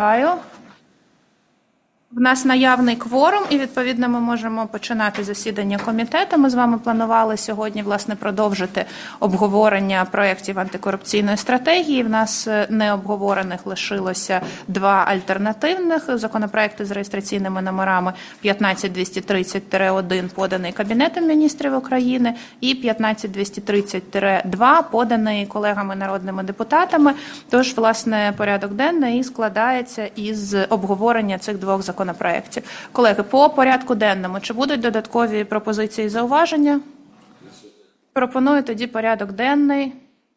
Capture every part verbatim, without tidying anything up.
В нас наявний кворум, і, відповідно, ми можемо починати засідання комітету. Ми з вами планували сьогодні, власне, продовжити обговорення проєктів антикорупційної стратегії. В нас необговорених лишилося два альтернативних законопроекти з реєстраційними номерами п'ятнадцять двісті тридцять один, поданий Кабінетом міністрів України, і п'ятнадцять двісті тридцять два, поданий колегами народними депутатами. Тож, власне, порядок денний і складається із обговорення цих двох законопроектів. Законопроєктів. Колеги, по порядку денному, чи будуть додаткові пропозиції і зауваження? Пропоную тоді порядок денний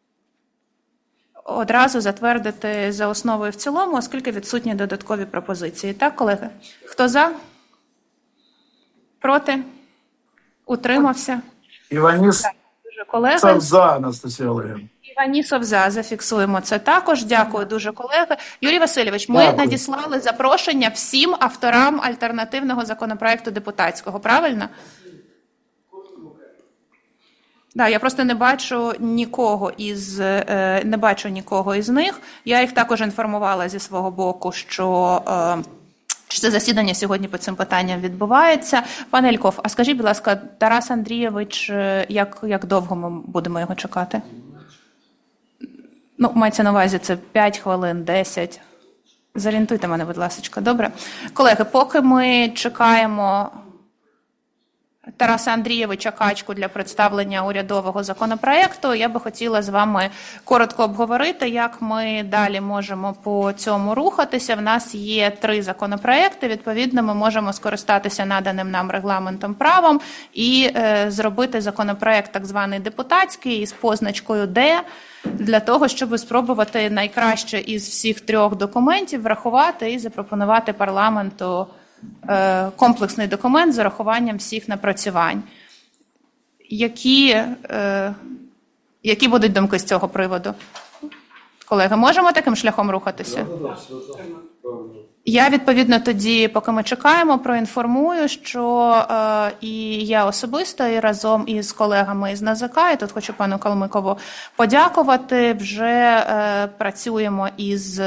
одразу затвердити за основу і в цілому, оскільки відсутні додаткові пропозиції. Так, колеги? Хто за? Проти? Утримався? Іванісов за, Анастасія Олегівна. Іванісов за, зафіксуємо це також. Дякую дуже, колеги. Юрій Васильович, ми Дякую. надіслали запрошення всім авторам альтернативного законопроекту депутатського, правильно? Да, я просто не бачу нікого із не бачу нікого із них. Я їх також інформувала зі свого боку, що Чи це засідання сьогодні по цим питанням відбувається. Пане Ельков, а скажіть, будь ласка, Тарас Андрійович, як, як довго ми будемо його чекати? Ну, мається на увазі, це п'ять хвилин, десять. Зорієнтуйте мене, будь ласка. Добре. Колеги, поки ми чекаємо Тараса Андрійовича Качку для представлення урядового законопроекту, я би хотіла з вами коротко обговорити, як ми далі можемо по цьому рухатися. В нас є три законопроекти, відповідно, ми можемо скористатися наданим нам регламентом правом і е, зробити законопроект так званий депутатський із позначкою «Д», для того, щоб спробувати найкраще із всіх трьох документів врахувати і запропонувати парламенту комплексний документ з урахуванням всіх напрацювань. Які, е, які будуть думки з цього приводу? Колеги, можемо таким шляхом рухатися? Я, відповідно, тоді, поки ми чекаємо, проінформую, що е, і я особисто, і разом із колегами із НАЗК, і тут хочу пану Калмикову подякувати, вже е, працюємо із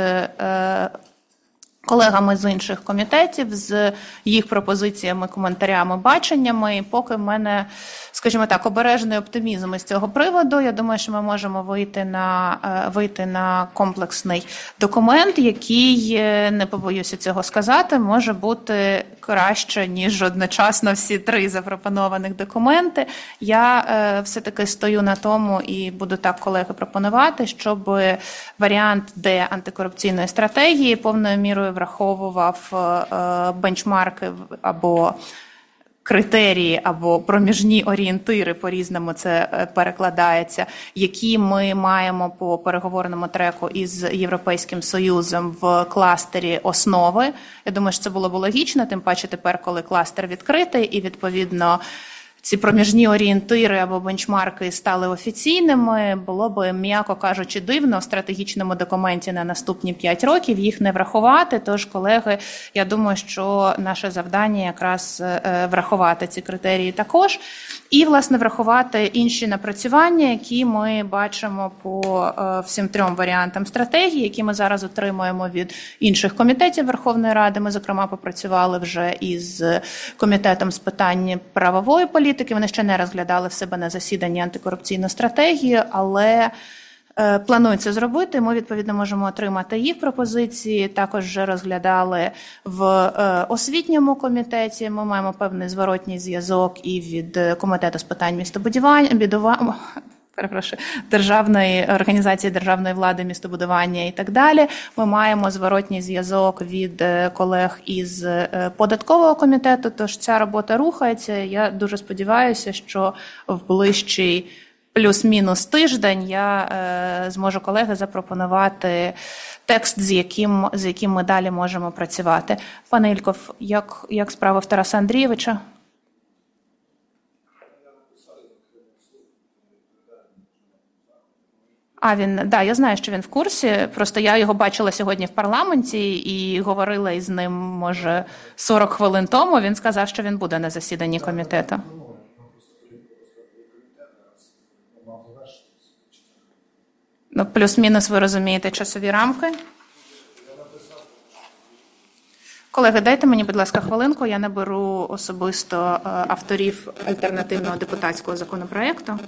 е, колегами з інших комітетів, з їх пропозиціями, коментарями, баченнями. І поки в мене, скажімо так, обережний оптимізм із цього приводу, я думаю, що ми можемо вийти на, вийти на комплексний документ, який, не побоюся цього сказати, може бути краще, ніж одночасно всі три запропонованих документи. Я е, все-таки стою на тому і буду так, колеги, пропонувати, щоб варіант Д антикорупційної стратегії повною мірою враховував е, бенчмарки або критерії, або проміжні орієнтири, по-різному це перекладається, які ми маємо по переговорному треку із Європейським Союзом в кластері основи. Я думаю, що це було б логічно, тим паче тепер, коли кластер відкритий, і, відповідно, ці проміжні орієнтири або бенчмарки стали офіційними, було б, м'яко кажучи, дивно в стратегічному документі на наступні п'ять років їх не врахувати. Тож, колеги, я думаю, що наше завдання якраз врахувати ці критерії також. І, власне, врахувати інші напрацювання, які ми бачимо по всім трьом варіантам стратегії, які ми зараз отримуємо від інших комітетів Верховної Ради. Ми, зокрема, попрацювали вже із Комітетом з питань правової політики. Вони ще не розглядали в себе на засіданні антикорупційну стратегію, але е, планують це зробити. Ми, відповідно, можемо отримати їх пропозиції. Також вже розглядали в е, освітньому комітеті. Ми маємо певний зворотній зв'язок і від Комітету з питань містобудування, бідува... перепрошую, Державної організації державної влади, містобудування і так далі. Ми маємо зворотній зв'язок від колег із податкового комітету, тож ця робота рухається. Я дуже сподіваюся, що в ближчий плюс-мінус тиждень я е, зможу, колеги, запропонувати текст, з яким, з яким ми далі можемо працювати. Пане Ільков, як, як справа в Тараса Андрійовича? А, він, да, я знаю, що він в курсі, просто я його бачила сьогодні в парламенті і говорила із ним, може, сорок хвилин тому, він сказав, що він буде на засіданні комітету. Ну, плюс-мінус ви розумієте часові рамки? Колеги, дайте мені, будь ласка, хвилинку, я наберу особисто авторів альтернативного депутатського законопроекту.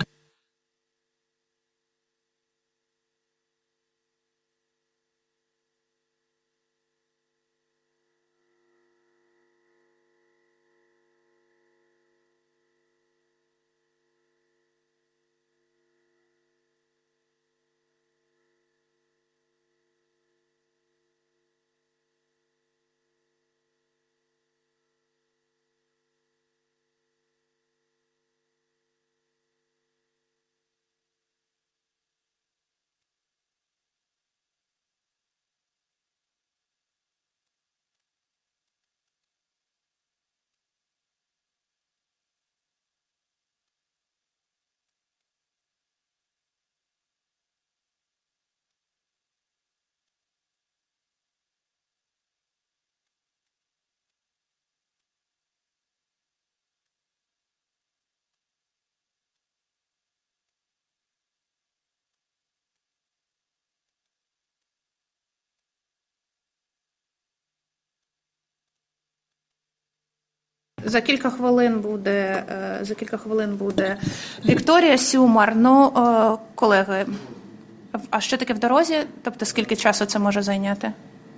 За кілька хвилин буде, за кілька хвилин буде Вікторія Сюмар. Ну, колеги, а що таке в дорозі? Тобто скільки часу це може зайняти?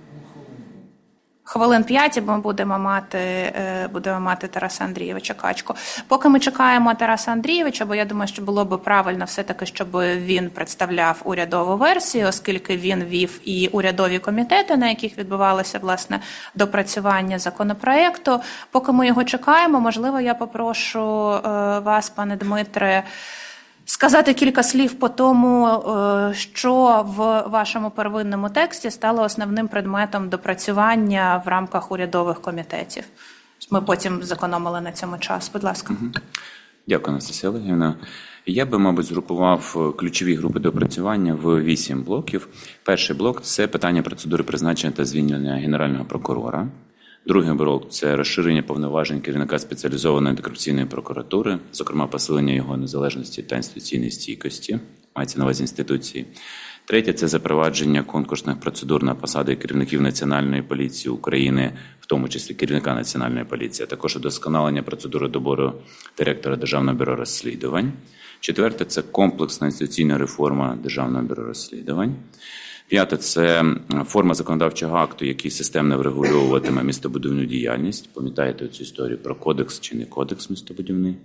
Хвилин п'ять, бо ми будемо мати, будемо мати Тараса Андрійовича Качку. Поки ми чекаємо Тараса Андрійовича, бо я думаю, що було б правильно все-таки, щоб він представляв урядову версію, оскільки він вів і урядові комітети, на яких відбувалося, власне, допрацювання законопроекту. Поки ми його чекаємо, можливо, я попрошу вас, пане Дмитре, сказати кілька слів по тому, що в вашому первинному тексті стало основним предметом допрацювання в рамках урядових комітетів. Ми потім зекономили на цьому час. Будь ласка. Дякую, Анастасія Олегівна. Я би, мабуть, згрупував ключові групи допрацювання в вісім блоків. Перший блок – це питання процедури призначення та звільнення Генерального прокурора. Другий блок – це розширення повноважень керівника спеціалізованої антикорупційної прокуратури, зокрема посилення його незалежності та інституційної стійкості, мається на увазі інституції. Третє – це запровадження конкурсних процедур на посади керівників Національної поліції України, в тому числі керівника Національної поліції, а також удосконалення процедури добору директора Державного бюро розслідувань. Четверте – це комплексна інституційна реформа Державного бюро розслідувань. П'яте – це форма законодавчого акту, який системно врегульовуватиме містобудівну діяльність. Пам'ятаєте цю історію про кодекс чи не кодекс містобудівний.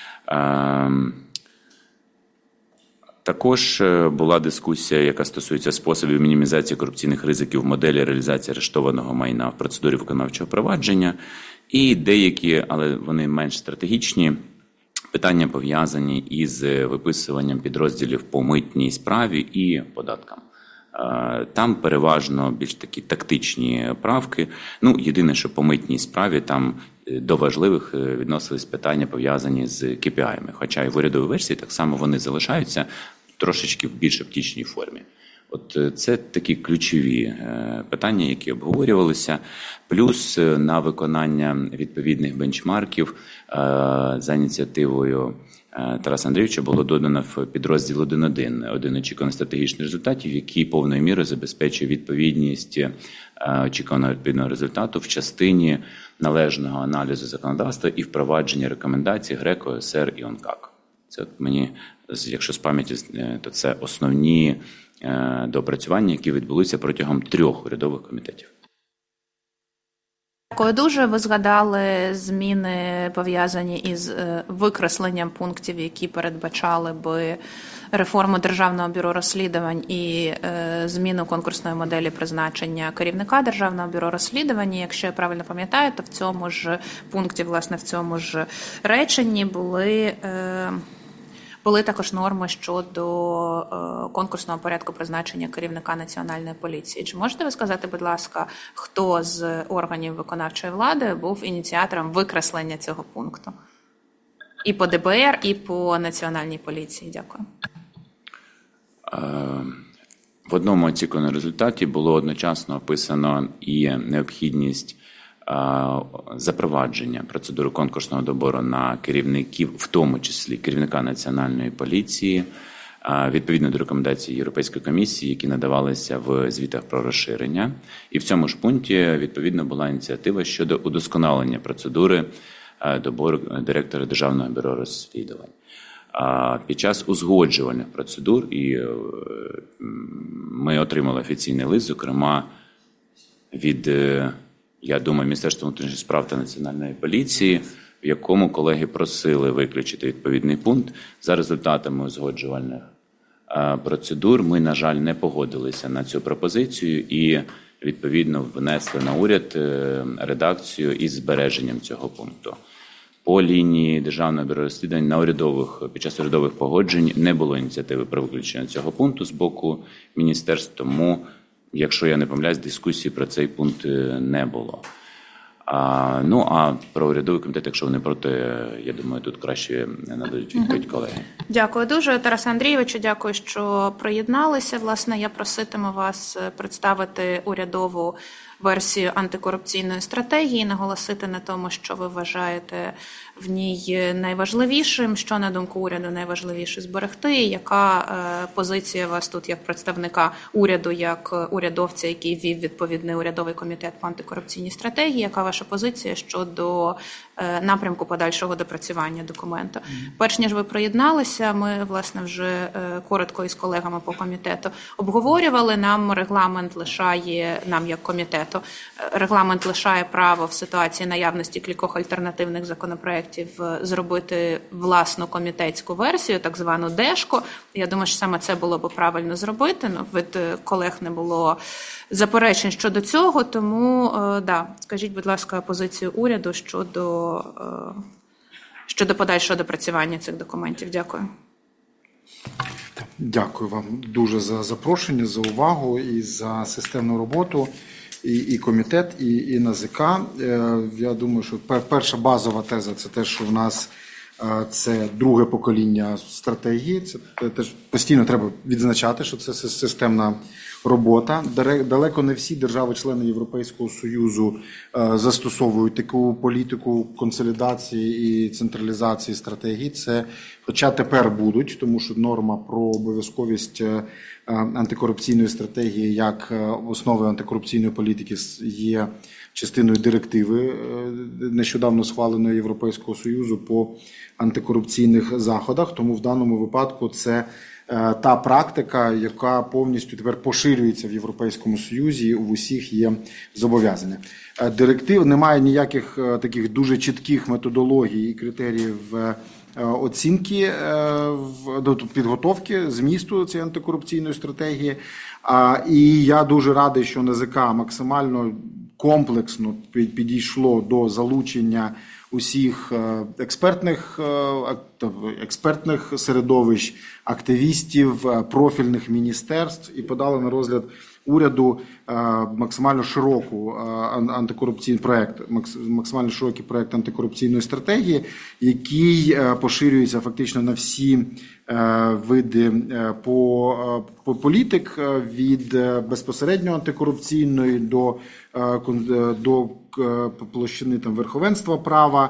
Також була дискусія, яка стосується способів мінімізації корупційних ризиків в моделі реалізації арештованого майна в процедурі виконавчого провадження. І деякі, але вони менш стратегічні, питання пов'язані із виписуванням підрозділів по митній справі і податкам. Там переважно більш такі тактичні правки. Ну, єдине, що по митній справі там до важливих відносились питання, пов'язані з кей пі ай-ами. Хоча і в урядовій версії так само вони залишаються трошечки в більш оптичній формі. От це такі ключові питання, які обговорювалися. Плюс на виконання відповідних бенчмарків за ініціативою Тараса Андрійовича було додано в підрозділ один точка один один очікуваних стратегічних результатів, який повною мірою забезпечує відповідність очікуваного відповідного результату в частині належного аналізу законодавства і впровадження рекомендацій ГРЕКО, ес ес ер і ОНКАК. Це от мені, якщо з пам'яті, то це основні доопрацювання, які відбулися протягом трьох урядових комітетів. Дякую дуже. Ви згадали зміни, пов'язані із викресленням пунктів, які передбачали би реформу Державного бюро розслідувань і зміну конкурсної моделі призначення керівника Державного бюро розслідувань. Якщо я правильно пам'ятаю, то в цьому ж пункті, власне, в цьому ж реченні були... Були також норми щодо конкурсного порядку призначення керівника Національної поліції. Чи можете ви сказати, будь ласка, хто з органів виконавчої влади був ініціатором викреслення цього пункту? І по де бе ер, і по Національній поліції. Дякую. В одному очікуваному результаті було одночасно описано і необхідність запровадження процедури конкурсного добору на керівників, в тому числі керівника Національної поліції, відповідно до рекомендацій Європейської комісії, які надавалися в звітах про розширення. І в цьому ж пункті, відповідно, була ініціатива щодо удосконалення процедури добору директора Державного бюро розслідувань. Під час узгоджувальних процедур і ми отримали офіційний лист, зокрема, від, я думаю, Міністерства внутрішніх справ та Національної поліції, в якому колеги просили виключити відповідний пункт. За результатами узгоджувальних процедур ми, на жаль, не погодилися на цю пропозицію і, відповідно, внесли на уряд редакцію із збереженням цього пункту. По лінії Державного бюро розслідувань на урядових, під час урядових погоджень не було ініціативи про виключення цього пункту з боку міністерств, тому, якщо я не помиляюсь, дискусії про цей пункт не було. А, ну, а про урядовий комітет, якщо вони проти, я думаю, тут краще нададуть відповідь колеги. Дякую дуже, Тарасе Андрійовичу, дякую, що приєдналися. Власне, я проситиму вас представити урядову версію антикорупційної стратегії, наголосити на тому, що ви вважаєте в ній найважливішим, що, на думку уряду, найважливіше зберегти, яка е, позиція вас тут як представника уряду, як урядовця, який ввів відповідний урядовий комітет по антикорупційній стратегії, яка ваша позиція щодо е, напрямку подальшого допрацювання документу. Mm-hmm. Перш ніж ви приєдналися, ми, власне, вже е, коротко із колегами по комітету обговорювали, нам регламент лишає, нам як комітету, регламент лишає право в ситуації наявності кількох альтернативних законопроєктів зробити власну комітетську версію, так звану дешко. Я думаю, що саме це було б правильно зробити. Ну, від колег не було заперечень щодо цього, тому, е, да, скажіть, будь ласка, позицію уряду щодо, е, щодо подальшого допрацювання цих документів. Дякую. Дякую вам дуже за запрошення, за увагу і за системну роботу. І, і комітет, і, і НАЗК. Я думаю, що перша базова теза – це те, що в нас це друге покоління стратегії. Це теж постійно треба відзначати, що це системна робота. Далеко не всі держави-члени Європейського Союзу застосовують таку політику консолідації і централізації стратегії. Це, хоча тепер будуть, тому що норма про обов'язковість антикорупційної стратегії як основи антикорупційної політики є частиною директиви нещодавно схваленої Європейського Союзу по антикорупційних заходах. Тому в даному випадку це та практика, яка повністю тепер поширюється в Європейському Союзі, і в усіх є зобов'язання. Директив, немає ніяких таких дуже чітких методологій і критеріїв оцінки, підготовки змісту цієї антикорупційної стратегії. І я дуже радий, що НАЗК максимально комплексно підійшло до залучення усіх експертних, експертних середовищ, активістів, профільних міністерств і подали на розгляд уряду максимально широку антикорупційний проект, максимально широкий проект антикорупційної стратегії, який поширюється фактично на всі види по, по політик, від безпосередньо антикорупційної до, до площини там верховенства права,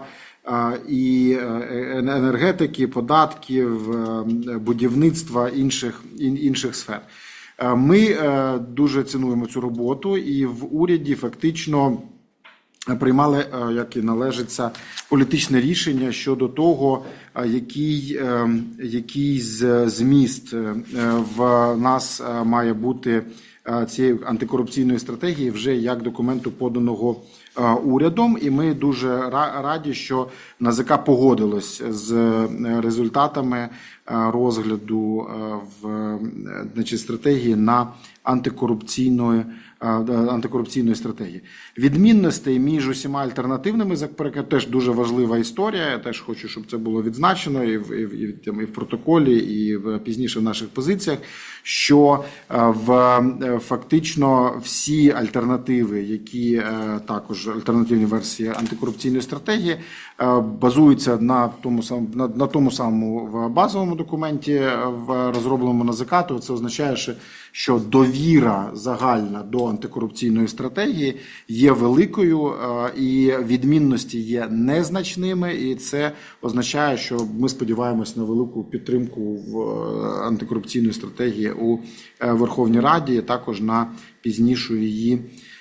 і енергетики, податків, будівництва, інших, інших сфер. Ми дуже цінуємо цю роботу і в уряді фактично приймали, як і належиться, політичне рішення щодо того, який, який зміст в нас має бути цієї антикорупційної стратегії вже як документу, поданого урядом. І ми дуже раді, що НАЗК погодилось з результатами розгляду в, значить, стратегії на антикорупційної, антикорупційної стратегії. Відмінностей між усіма альтернативними законопроектами теж дуже важлива історія. Я теж хочу, щоб це було відзначено і в, і в, і в, і в протоколі, і в, пізніше в наших позиціях, що в, фактично всі альтернативи, які також альтернативні версії антикорупційної стратегії, базуються на тому, на, на тому самому базовому цьому документі, в розробленому НАЗК, то це означає, що довіра загальна до антикорупційної стратегії є великою і відмінності є незначними, і це означає, що ми сподіваємось на велику підтримку в антикорупційної стратегії у Верховній Раді, і також на пізнішу її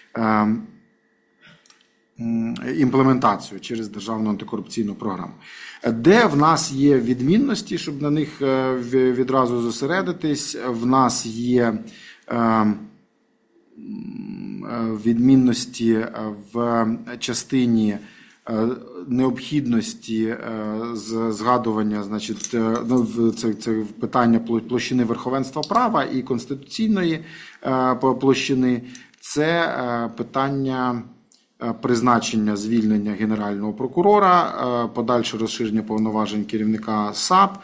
імплементацію через Державну антикорупційну програму. Де в нас є відмінності, щоб на них відразу зосередитись, в нас є відмінності в частині необхідності згадування, значить, це, це питання площини верховенства права і конституційної площини, це питання призначення, звільнення Генерального прокурора, подальше розширення повноважень керівника САП,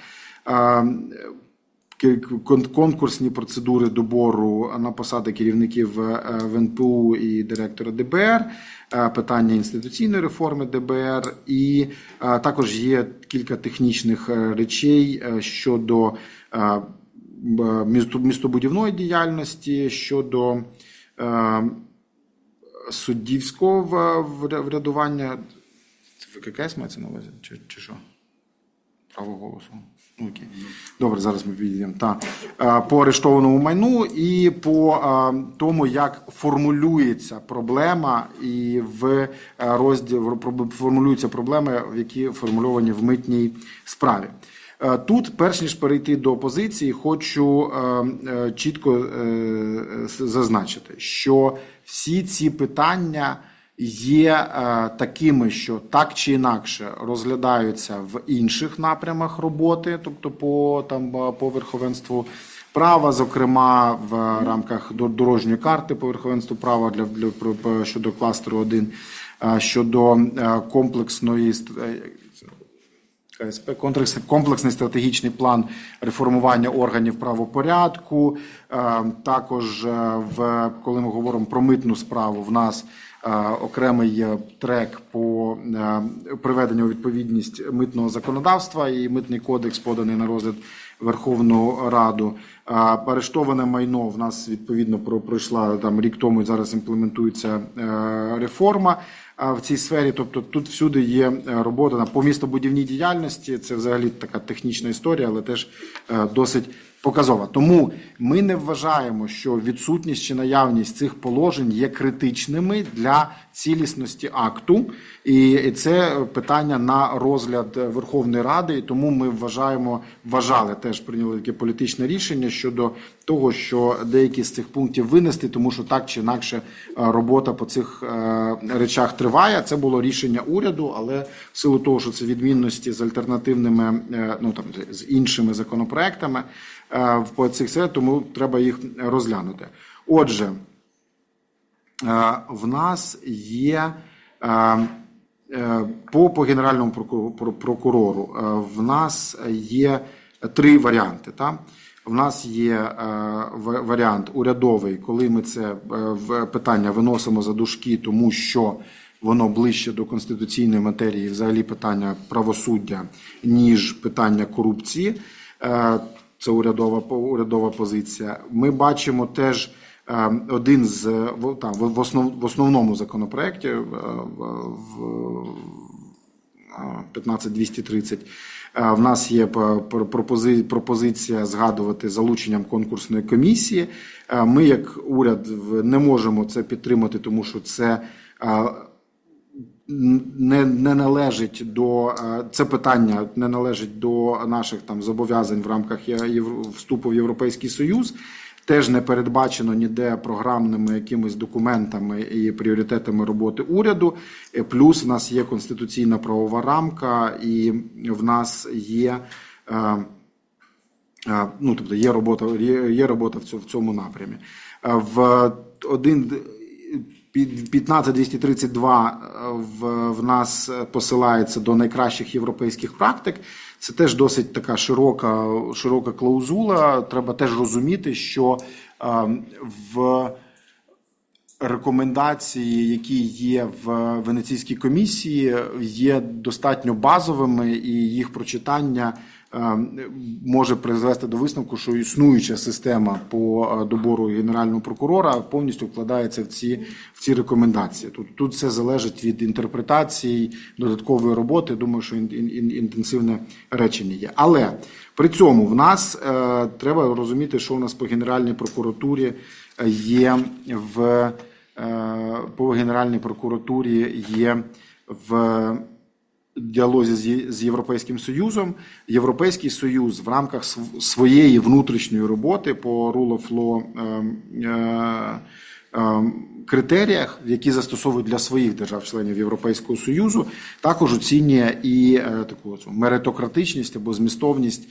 конкурсні процедури добору на посади керівників в ен пе у і директора де бе ер, питання інституційної реформи де бе ер, і також є кілька технічних речей щодо містобудівної діяльності, щодо суддівського врядування. Це ВККС мається на увазі? Чи, чи що? Право голосу? Окей. Добре, зараз ми підійдемо. Так. По арештованому майну і по тому, як формулюється проблема, і в розділі формулюються проблеми, які формульовані в митній справі. Тут, перш ніж перейти до опозиції, хочу чітко зазначити, що всі ці питання є такими, що так чи інакше розглядаються в інших напрямах роботи, тобто по, там, по верховенству права, зокрема в рамках дорожньої карти по верховенству права для, для, щодо кластеру один, щодо комплексної комплексний стратегічний план реформування органів правопорядку. Також, в, коли ми говоримо про митну справу, в нас окремий трек по приведенню у відповідність митного законодавства, і митний кодекс поданий на розгляд Верховну Раду. Арештоване майно в нас відповідно пройшла там рік тому, і зараз імплементується реформа в цій сфері. Тобто тут всюди є робота по містобудівній діяльності. Це взагалі така технічна історія, але теж досить показова. Тому ми не вважаємо, що відсутність чи наявність цих положень є критичними для цілісності акту. І це питання на розгляд Верховної Ради. І тому ми вважаємо, вважали, теж прийняли таке політичне рішення щодо того, що деякі з цих пунктів винести, тому що так чи інакше робота по цих речах триває. Це було рішення уряду, але в силу того, що це відмінності з альтернативними, ну там, з іншими законопроектами, по цих це, тому треба їх розглянути. Отже, в нас є по, по Генеральному прокурору в нас є три варіанти. Так? В нас є варіант урядовий, коли ми це питання виносимо за дужки, тому що воно ближче до конституційної матерії, взагалі питання правосуддя, ніж питання корупції. Це урядова, урядова позиція. Ми бачимо теж один з, там, в, основ, в основному законопроекті в п'ятнадцять двісті тридцять в нас є пропозиція згадувати залученням конкурсної комісії. Ми, як уряд, не можемо це підтримати, тому що це не, не належить до, це питання не належить до наших там зобов'язань в рамках вступу в Європейський Союз. Теж не передбачено ніде програмними якимись документами і пріоритетами роботи уряду. Плюс в нас є конституційна правова рамка, і в нас є, ну, тобто є робота, є робота в цьому напрямі. В один п'ятнадцять двісті тридцять два в, в нас посилається до найкращих європейських практик. Це теж досить така широка, широка клаузула. Треба теж розуміти, що е, в рекомендації, які є в Венеційській комісії, є достатньо базовими, і їх прочитання може призвести до висновку, що існуюча система по добору генерального прокурора повністю вкладається в ці, в ці рекомендації. Тут, тут все залежить від інтерпретації, додаткової роботи. Думаю, що ін, ін, інтенсивне речення є. Але при цьому в нас е, треба розуміти, що у нас по Генеральній прокуратурі є в е, по Генеральній прокуратурі є в діалозі з Європейським Союзом. Європейський Союз в рамках своєї внутрішньої роботи по rule of law критеріях, які застосовують для своїх держав-членів Європейського Союзу, також оцінює і таку меритократичність або змістовність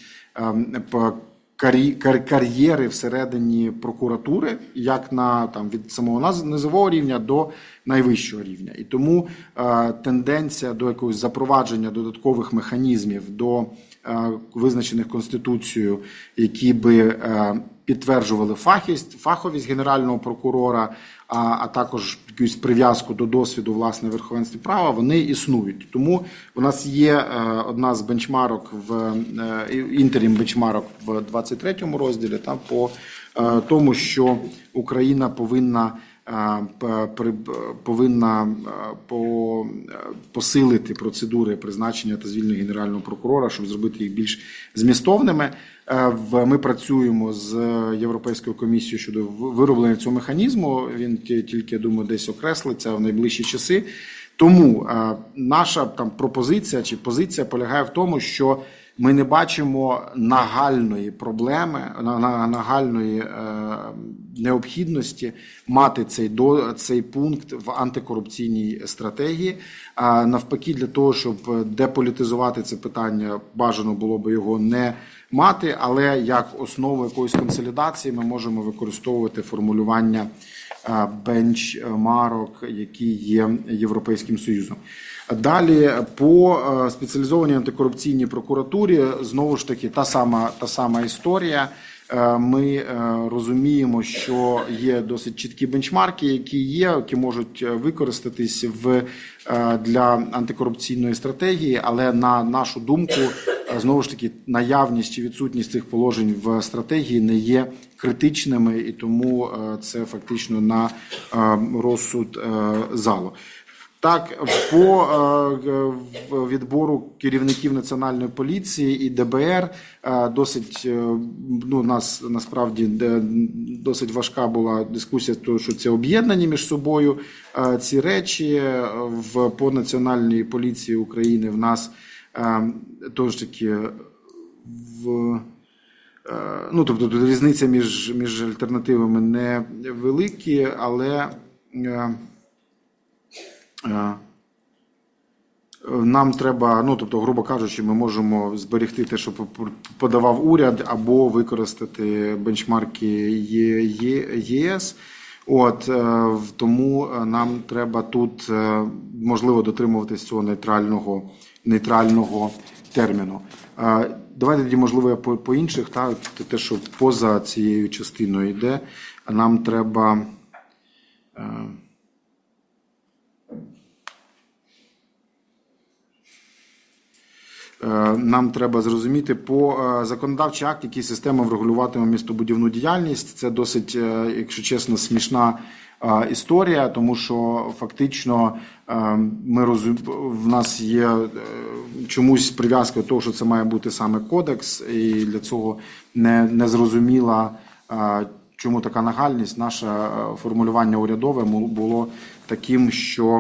кар'єри всередині прокуратури, як на там від самого низового рівня до найвищого рівня. І тому е, тенденція до якогось запровадження додаткових механізмів до е, визначених Конституцією, які би е, підтверджували фахість, фаховість генерального прокурора, а, а також якусь прив'язку до досвіду власне верховенства права, вони існують. Тому у нас є е, одна з бенчмарок в е, інтерім бенчмарок в двадцять третьому розділі там по е, тому, що Україна повинна повинна посилити процедури призначення та звільнення генерального прокурора, щоб зробити їх більш змістовними. Ми працюємо з Європейською комісією щодо вироблення цього механізму. Він тільки, я думаю, десь окреслиться в найближчі часи. Тому наша там пропозиція чи позиція полягає в тому, що ми не бачимо нагальної проблеми, нагальної е, необхідності мати цей, до, цей пункт в антикорупційній стратегії. А навпаки, для того, щоб деполітизувати це питання, бажано було би його не мати, але як основу якоїсь консолідації ми можемо використовувати формулювання бенчмарок, які є Європейським Союзом. Далі по спеціалізованій антикорупційній прокуратурі знову ж таки та сама, та сама історія. Ми розуміємо, що є досить чіткі бенчмарки, які є, які можуть використатись в, для антикорупційної стратегії, але на нашу думку, знову ж таки, наявність чи відсутність цих положень в стратегії не є критичними, і тому це фактично на розсуд залу. Так, по е, відбору керівників Національної поліції і Д Б Р е, досить, е, ну, у нас насправді де, досить важка була дискусія, тому що це об'єднані між собою е, ці речі. В, по Національній поліції України в нас е, тож таки в, е, ну, тобто тут різниця між, між альтернативами не великі, але е, нам треба, ну, тобто, грубо кажучи, ми можемо зберегти те, що подавав уряд, або використати бенчмарки Є С. От, тому нам треба тут, можливо, дотримуватись цього нейтрального, нейтрального терміну. Давайте тоді, можливо, по, по інших, та, те, що поза цією частиною йде, нам треба... Нам треба зрозуміти по законодавчий акт, який система врегулюватиме містобудівну діяльність. Це досить, якщо чесно, смішна історія, тому що фактично ми розум... в нас є чомусь прив'язка до того, що це має бути саме кодекс, і для цього не, не зрозуміла, чому така нагальність. Наше формулювання урядове було таким, що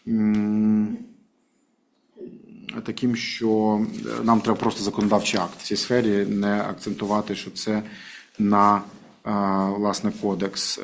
таким, що нам треба просто законодавчий акт в цій сфері, не акцентувати, що це на, власне, кодекс.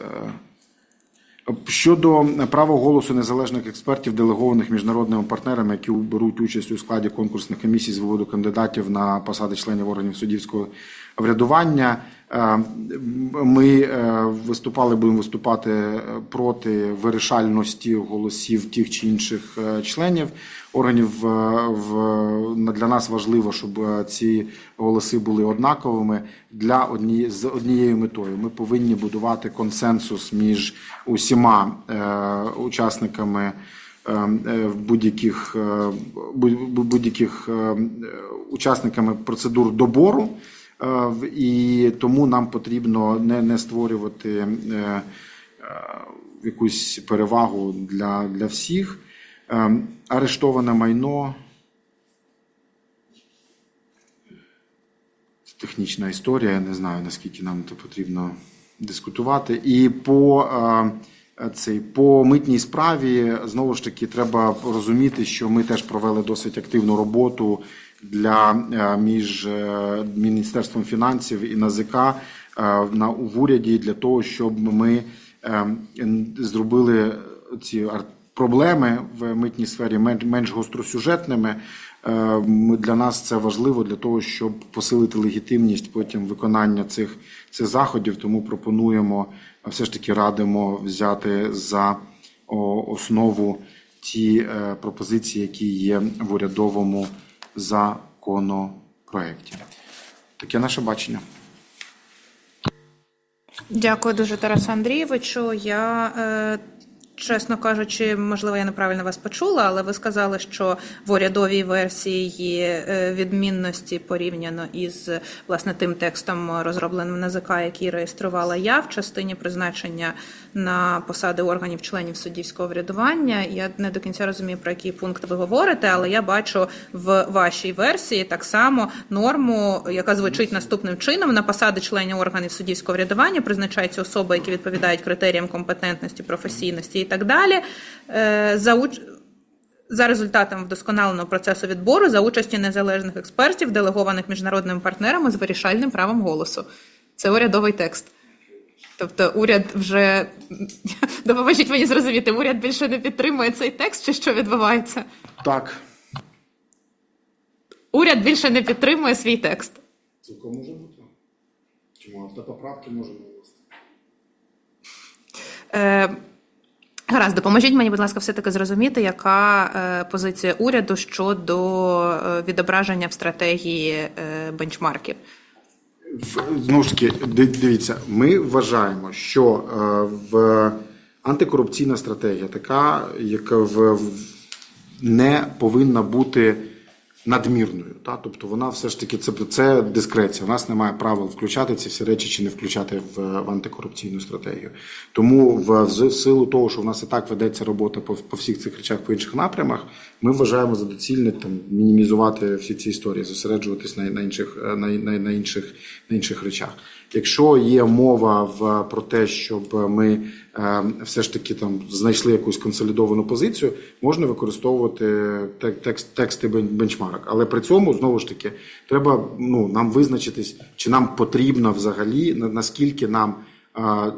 Щодо права голосу незалежних експертів, делегованих міжнародними партнерами, які беруть участь у складі конкурсних комісій з виводу кандидатів на посади членів органів суддівського врядування, ми виступали, будемо виступати проти вирішальності голосів тих чи інших членів органів. Для нас важливо, щоб ці голоси були однаковими для однієї, з однією метою. Ми повинні будувати консенсус між усіма учасниками будь-яких, будь-яких учасниками процедур добору, і тому нам потрібно не, не створювати якусь перевагу для, для всіх. Арештоване майно – це технічна історія, я не знаю, наскільки нам це потрібно дискутувати. І по, цей, по митній справі, знову ж таки, треба розуміти, що ми теж провели досить активну роботу для, між Міністерством фінансів і НАЗК на, в уряді для того, щоб ми зробили ці проблеми в митній сфері менш гостросюжетними. Для нас це важливо для того, щоб посилити легітимність потім виконання цих, цих заходів. Тому пропонуємо, все ж таки радимо взяти за основу ті пропозиції, які є в урядовому законопроекті. Таке наше бачення. Дякую дуже, Тарасе Андрійовичу. Я, е, чесно кажучи, можливо, я неправильно вас почула, але ви сказали, що в урядовій версії є відмінності порівняно із, власне, тим текстом, розробленим НАЗК, який реєструвала я в частині призначення на посади органів членів суддівського врядування. Я не до кінця розумію, про який пункт ви говорите, але я бачу в вашій версії так само норму, яка звучить наступним чином. На посади членів органів суддівського врядування призначаються особи, які відповідають критеріям компетентності, професійності і так далі. За уч... За результатом вдосконаленого процесу відбору за участі незалежних експертів, делегованих міжнародними партнерами з вирішальним правом голосу. Це урядовий текст. Тобто уряд вже, допоможіть мені зрозуміти, уряд більше не підтримує цей текст, чи що відбувається? Так. Уряд більше не підтримує свій текст. Цілком може бути. Чому автопоправки можемо ввести? Е, гаразд, допоможіть мені, будь ласка, все-таки зрозуміти, яка е, позиція уряду щодо е, відображення в стратегії е, бенчмарків. Знову ж таки, дивіться, ми вважаємо, що в антикорупційна стратегія така, яка в, не повинна бути надмірною. Та? Тобто вона все ж таки, це, це дискреція. У нас немає правил включати ці всі речі чи не включати в, в антикорупційну стратегію. Тому в, в силу того, що в нас і так ведеться робота по, по всіх цих речах, по інших напрямах, ми вважаємо за доцільне там, мінімізувати всі ці історії, зосереджуватись на, на, інших, на, на, на, інших, на інших речах. Якщо є мова в, про те, щоб ми е, все ж таки там знайшли якусь консолідовану позицію, можна використовувати текст, тексти бенчмарок. Але при цьому, знову ж таки, треба ну, нам визначитись, чи нам потрібно взагалі, наскільки нам е,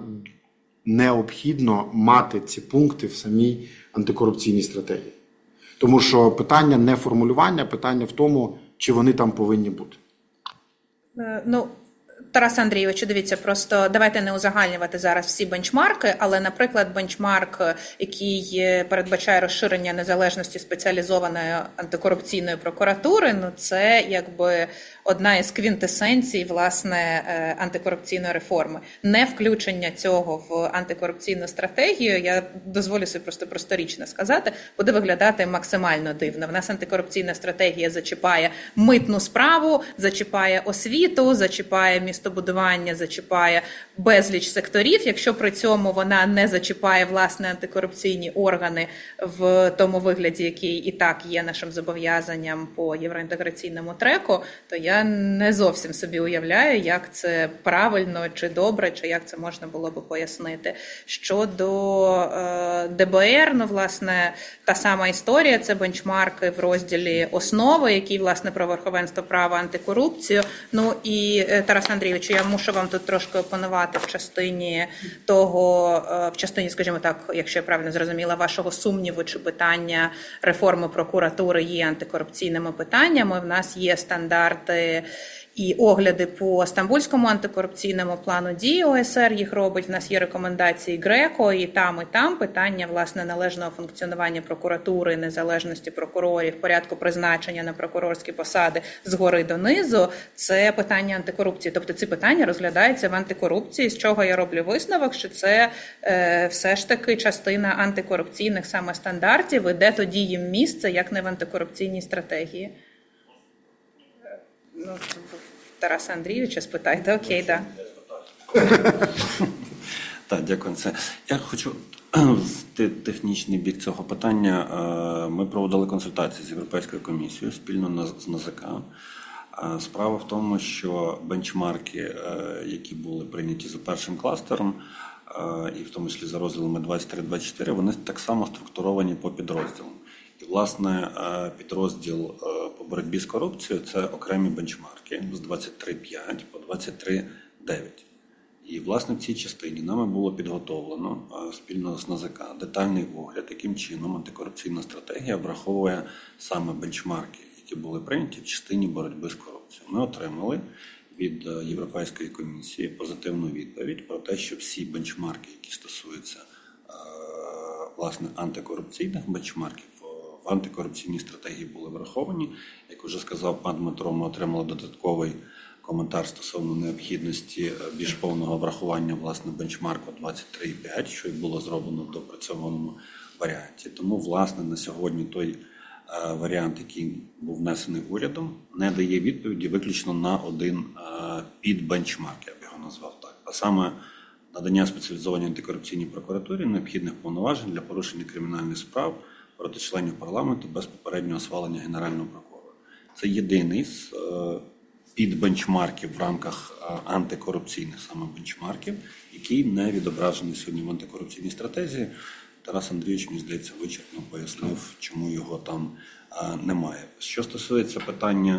необхідно мати ці пункти в самій антикорупційній стратегії. Тому що питання не формулювання, питання в тому, чи вони там повинні бути. Е, ну... Тарасе Андрійовичу, дивіться, просто давайте не узагальнювати зараз всі бенчмарки, але, наприклад, бенчмарк, який передбачає розширення незалежності спеціалізованої антикорупційної прокуратури, ну це якби одна із квінтесенцій, власне, антикорупційної реформи. Не включення цього в антикорупційну стратегію, я дозволю собі просто просторічно сказати, буде виглядати максимально дивно. В нас антикорупційна стратегія зачіпає митну справу, зачіпає освіту, зачіпає містобудування, зачіпає безліч секторів, якщо при цьому вона не зачіпає власне антикорупційні органи в тому вигляді, який і так є нашим зобов'язанням по євроінтеграційному треку, то я не зовсім собі уявляю, як це правильно чи добре, чи як це можна було би пояснити. Щодо е, ДБР, ну, власне, та сама історія, це бенчмарки в розділі «Основи», який, власне, про верховенство права, антикорупцію. Ну і, Тарас Андрійович, я мушу вам тут трошки опонувати в частині того, в частині, скажімо так, якщо я правильно зрозуміла, вашого сумніву чи питання реформи прокуратури є антикорупційними питаннями. В нас є стандарти і огляди по Стамбульському антикорупційному плану дій О С Р їх робить. В нас є рекомендації ГРЕКО, і там, і там питання, власне, належного функціонування прокуратури, незалежності прокурорів, порядку призначення на прокурорські посади згори донизу – це питання антикорупції. Тобто ці питання розглядаються в антикорупції, з чого я роблю висновок, що це е, все ж таки частина антикорупційних саме стандартів, і де тоді їм місце, як не в антикорупційній стратегії. Ну, Тараса Андрійовича спитайте, окей, так. Так, дякую. Це я хочу технічний бік цього питання. Ми проводили консультації з Європейською комісією спільно з Н А З К. Справа в тому, що бенчмарки, які були прийняті за першим кластером, і в тому числі за розділами двадцять три двадцять чотири, вони так само структуровані по підрозділам. І, власне, підрозділ по боротьбі з корупцією – це окремі бенчмарки з двадцять три п'ять по двадцять три дев'ять. І, власне, в цій частині нами було підготовлено спільно з Н А З К детальний огляд, яким чином антикорупційна стратегія враховує саме бенчмарки, які були прийняті в частині боротьби з корупцією. Ми отримали від Європейської комісії позитивну відповідь про те, що всі бенчмарки, які стосуються власне антикорупційних бенчмарків, в антикорупційній стратегії були враховані. Як вже сказав пан Дмитро, ми отримали додатковий коментар стосовно необхідності більш повного врахування власне бенчмарку двадцять три п'ять, що й було зроблено в доопрацьованому варіанті. Тому, власне, на сьогодні той варіант, який був внесений урядом, не дає відповіді виключно на один підбенчмарк, я б його назвав так. А саме надання спеціалізованій антикорупційній прокуратурі необхідних повноважень для порушення кримінальних справ проти членів парламенту без попереднього схвалення Генерального прокурора. Це єдиний з підбенчмарків в рамках антикорупційних саме бенчмарків, який не відображений сьогодні в антикорупційній стратегії. Тарас Андрійович, мені здається, вичерпно пояснив, чому його там немає. Що стосується питання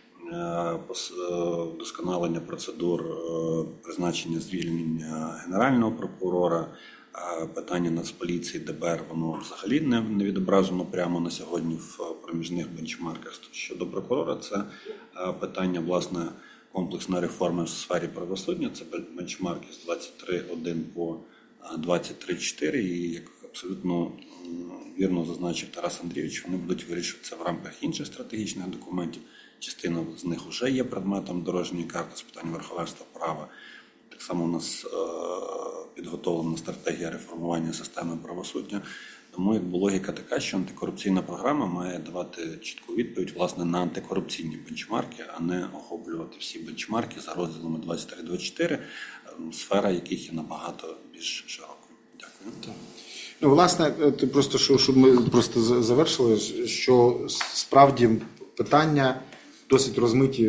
вдосконалення процедур призначення звільнення Генерального прокурора, питання Нацполіції, Д Б Р, воно взагалі не, не відображено прямо на сьогодні в проміжних бенчмарках. Щодо прокурора, це питання, власне, комплексної реформи в сфері правосуддя, це бенчмарки з двадцять три один по двадцять три чотири, і, як абсолютно вірно зазначив Тарас Андрійович, вони будуть вирішуватися в рамках інших стратегічних документів. Частина з них вже є предметом дорожньої карти з питань верховенства права. Так само у нас е, підготовлена стратегія реформування системи правосуддя. Тому якби логіка така, що антикорупційна програма має давати чітку відповідь власне на антикорупційні бенчмарки, а не охоплювати всі бенчмарки за розділами двадцять три двадцять чотири, сфера яких є набагато більш широкою. Дякую. Ну, власне, просто щоб ми просто завершили, що справді питання досить розмиті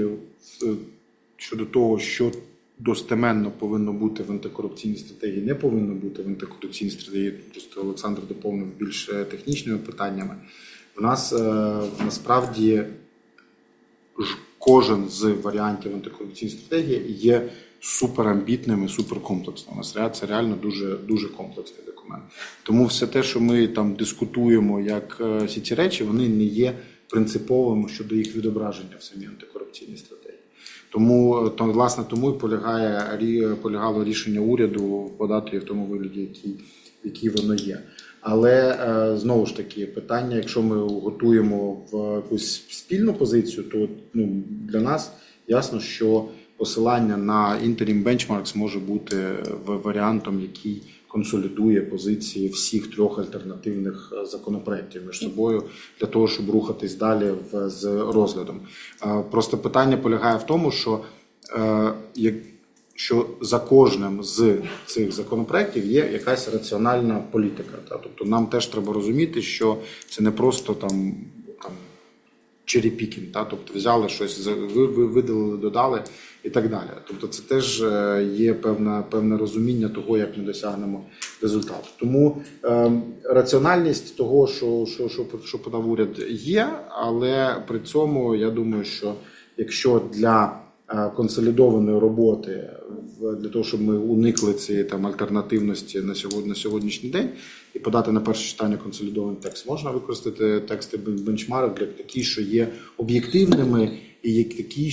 щодо того, що достеменно повинно бути в антикорупційній стратегії, не повинно бути в антикорупційній стратегії. Просто Олександр доповнив більш технічними питаннями. У нас насправді кожен з варіантів антикорупційної стратегії є суперамбітним і суперкомплексним. У нас це реально дуже, дуже комплексний документ. Тому все те, що ми там дискутуємо, як всі ці речі, вони не є принциповими щодо їх відображення в самій антикорупційній стратегії. Тому, то, власне, тому і полягає, полягало рішення уряду подати її в тому вигляді, який, який воно є. Але, знову ж таки, питання, якщо ми готуємо в якусь спільну позицію, то ну, для нас ясно, що посилання на interim benchmarks може бути варіантом, який консолідує позиції всіх трьох альтернативних законопроєктів між собою для того, щоб рухатись далі в, з розглядом. Просто питання полягає в тому, що, що за кожним з цих законопроєктів є якась раціональна політика. Тобто нам теж треба розуміти, що це не просто там, там cherry-picking, тобто взяли щось, видалили, додали і так далі. Тобто це теж є певне, певне розуміння того, як ми досягнемо результату. Тому е, раціональність того, що, що, що, що подав уряд, є, але при цьому я думаю, що якщо для е, консолідованої роботи для того, щоб ми уникли цієї там альтернативності на сьогодні, на сьогоднішній день, і подати на перше читання консолідований текст. Можна використати тексти бенчмарок для такі, що є об'єктивними, і є такі,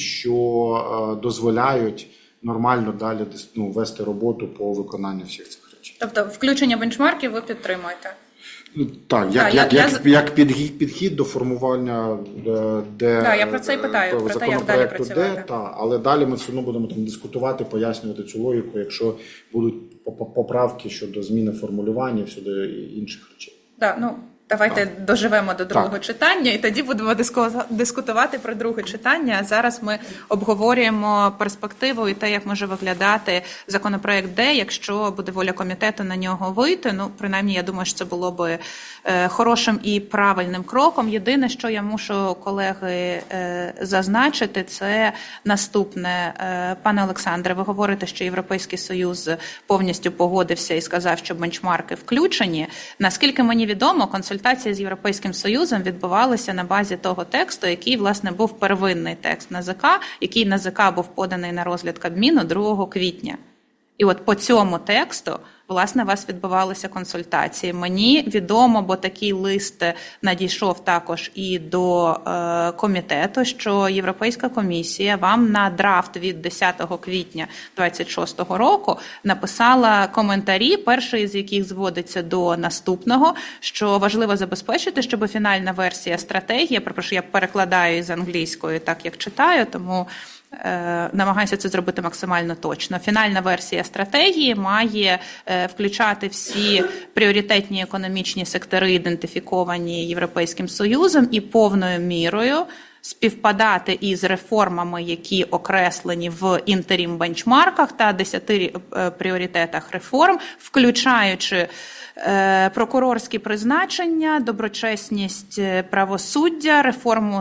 що дозволяють нормально далі ну, вести роботу по виконанню всіх цих речей. Тобто включення бенчмарків ви підтримуєте? Так, як, да, як, я, як, я... як підхід, підхід до формування де, да, я про це і питаю, про те, як далі працювати. Де, та, але далі ми все одно будемо там дискутувати, пояснювати цю логіку, якщо будуть поправки щодо зміни формулювання, щодо інших речей. Да, ну, давайте так. доживемо до другого так. читання, і тоді будемо дискутувати про друге читання. А зараз ми обговорюємо перспективу і те, як може виглядати законопроект Д, якщо буде воля комітету на нього вийти. Ну, принаймні, я думаю, що це було би е, хорошим і правильним кроком. Єдине, що я мушу, колеги, е, зазначити, це наступне. Е, пане Олександре, ви говорите, що Європейський Союз повністю погодився і сказав, що бенчмарки включені. Наскільки мені відомо, консультації з Європейським Союзом відбувалися на базі того тексту, який, власне, був первинний текст НАЗК, який НАЗК був поданий на розгляд Кабміну другого квітня. І от по цьому тексту, власне, у вас відбувалися консультації. Мені відомо, бо такий лист надійшов також і до е, комітету, що Європейська комісія вам на драфт від десятого квітня двадцять шостого року написала коментарі, перший з яких зводиться до наступного, що важливо забезпечити, щоб фінальна версія стратегії, прошу, я перекладаю з англійської так, як читаю, тому намагаюся це зробити максимально точно. Фінальна версія стратегії має включати всі пріоритетні економічні сектори, ідентифіковані Європейським Союзом, і повною мірою співпадати із реформами, які окреслені в інтерім-бенчмарках та десяти пріоритетах реформ, включаючи прокурорські призначення, доброчесність правосуддя, реформу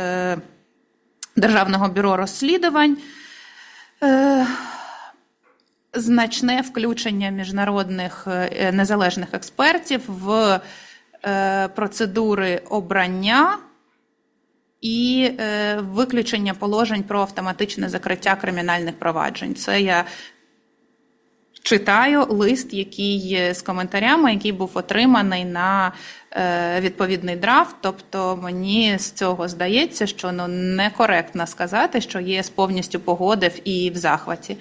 Державного бюро розслідувань, е, значне включення міжнародних е, незалежних експертів в е, процедури обрання і е, виключення положень про автоматичне закриття кримінальних проваджень. Це я читаю лист, який з коментарями, який був отриманий на е, відповідний драфт. Тобто мені з цього здається, що ну, некоректно сказати, що ЄС повністю погодив і в захваті.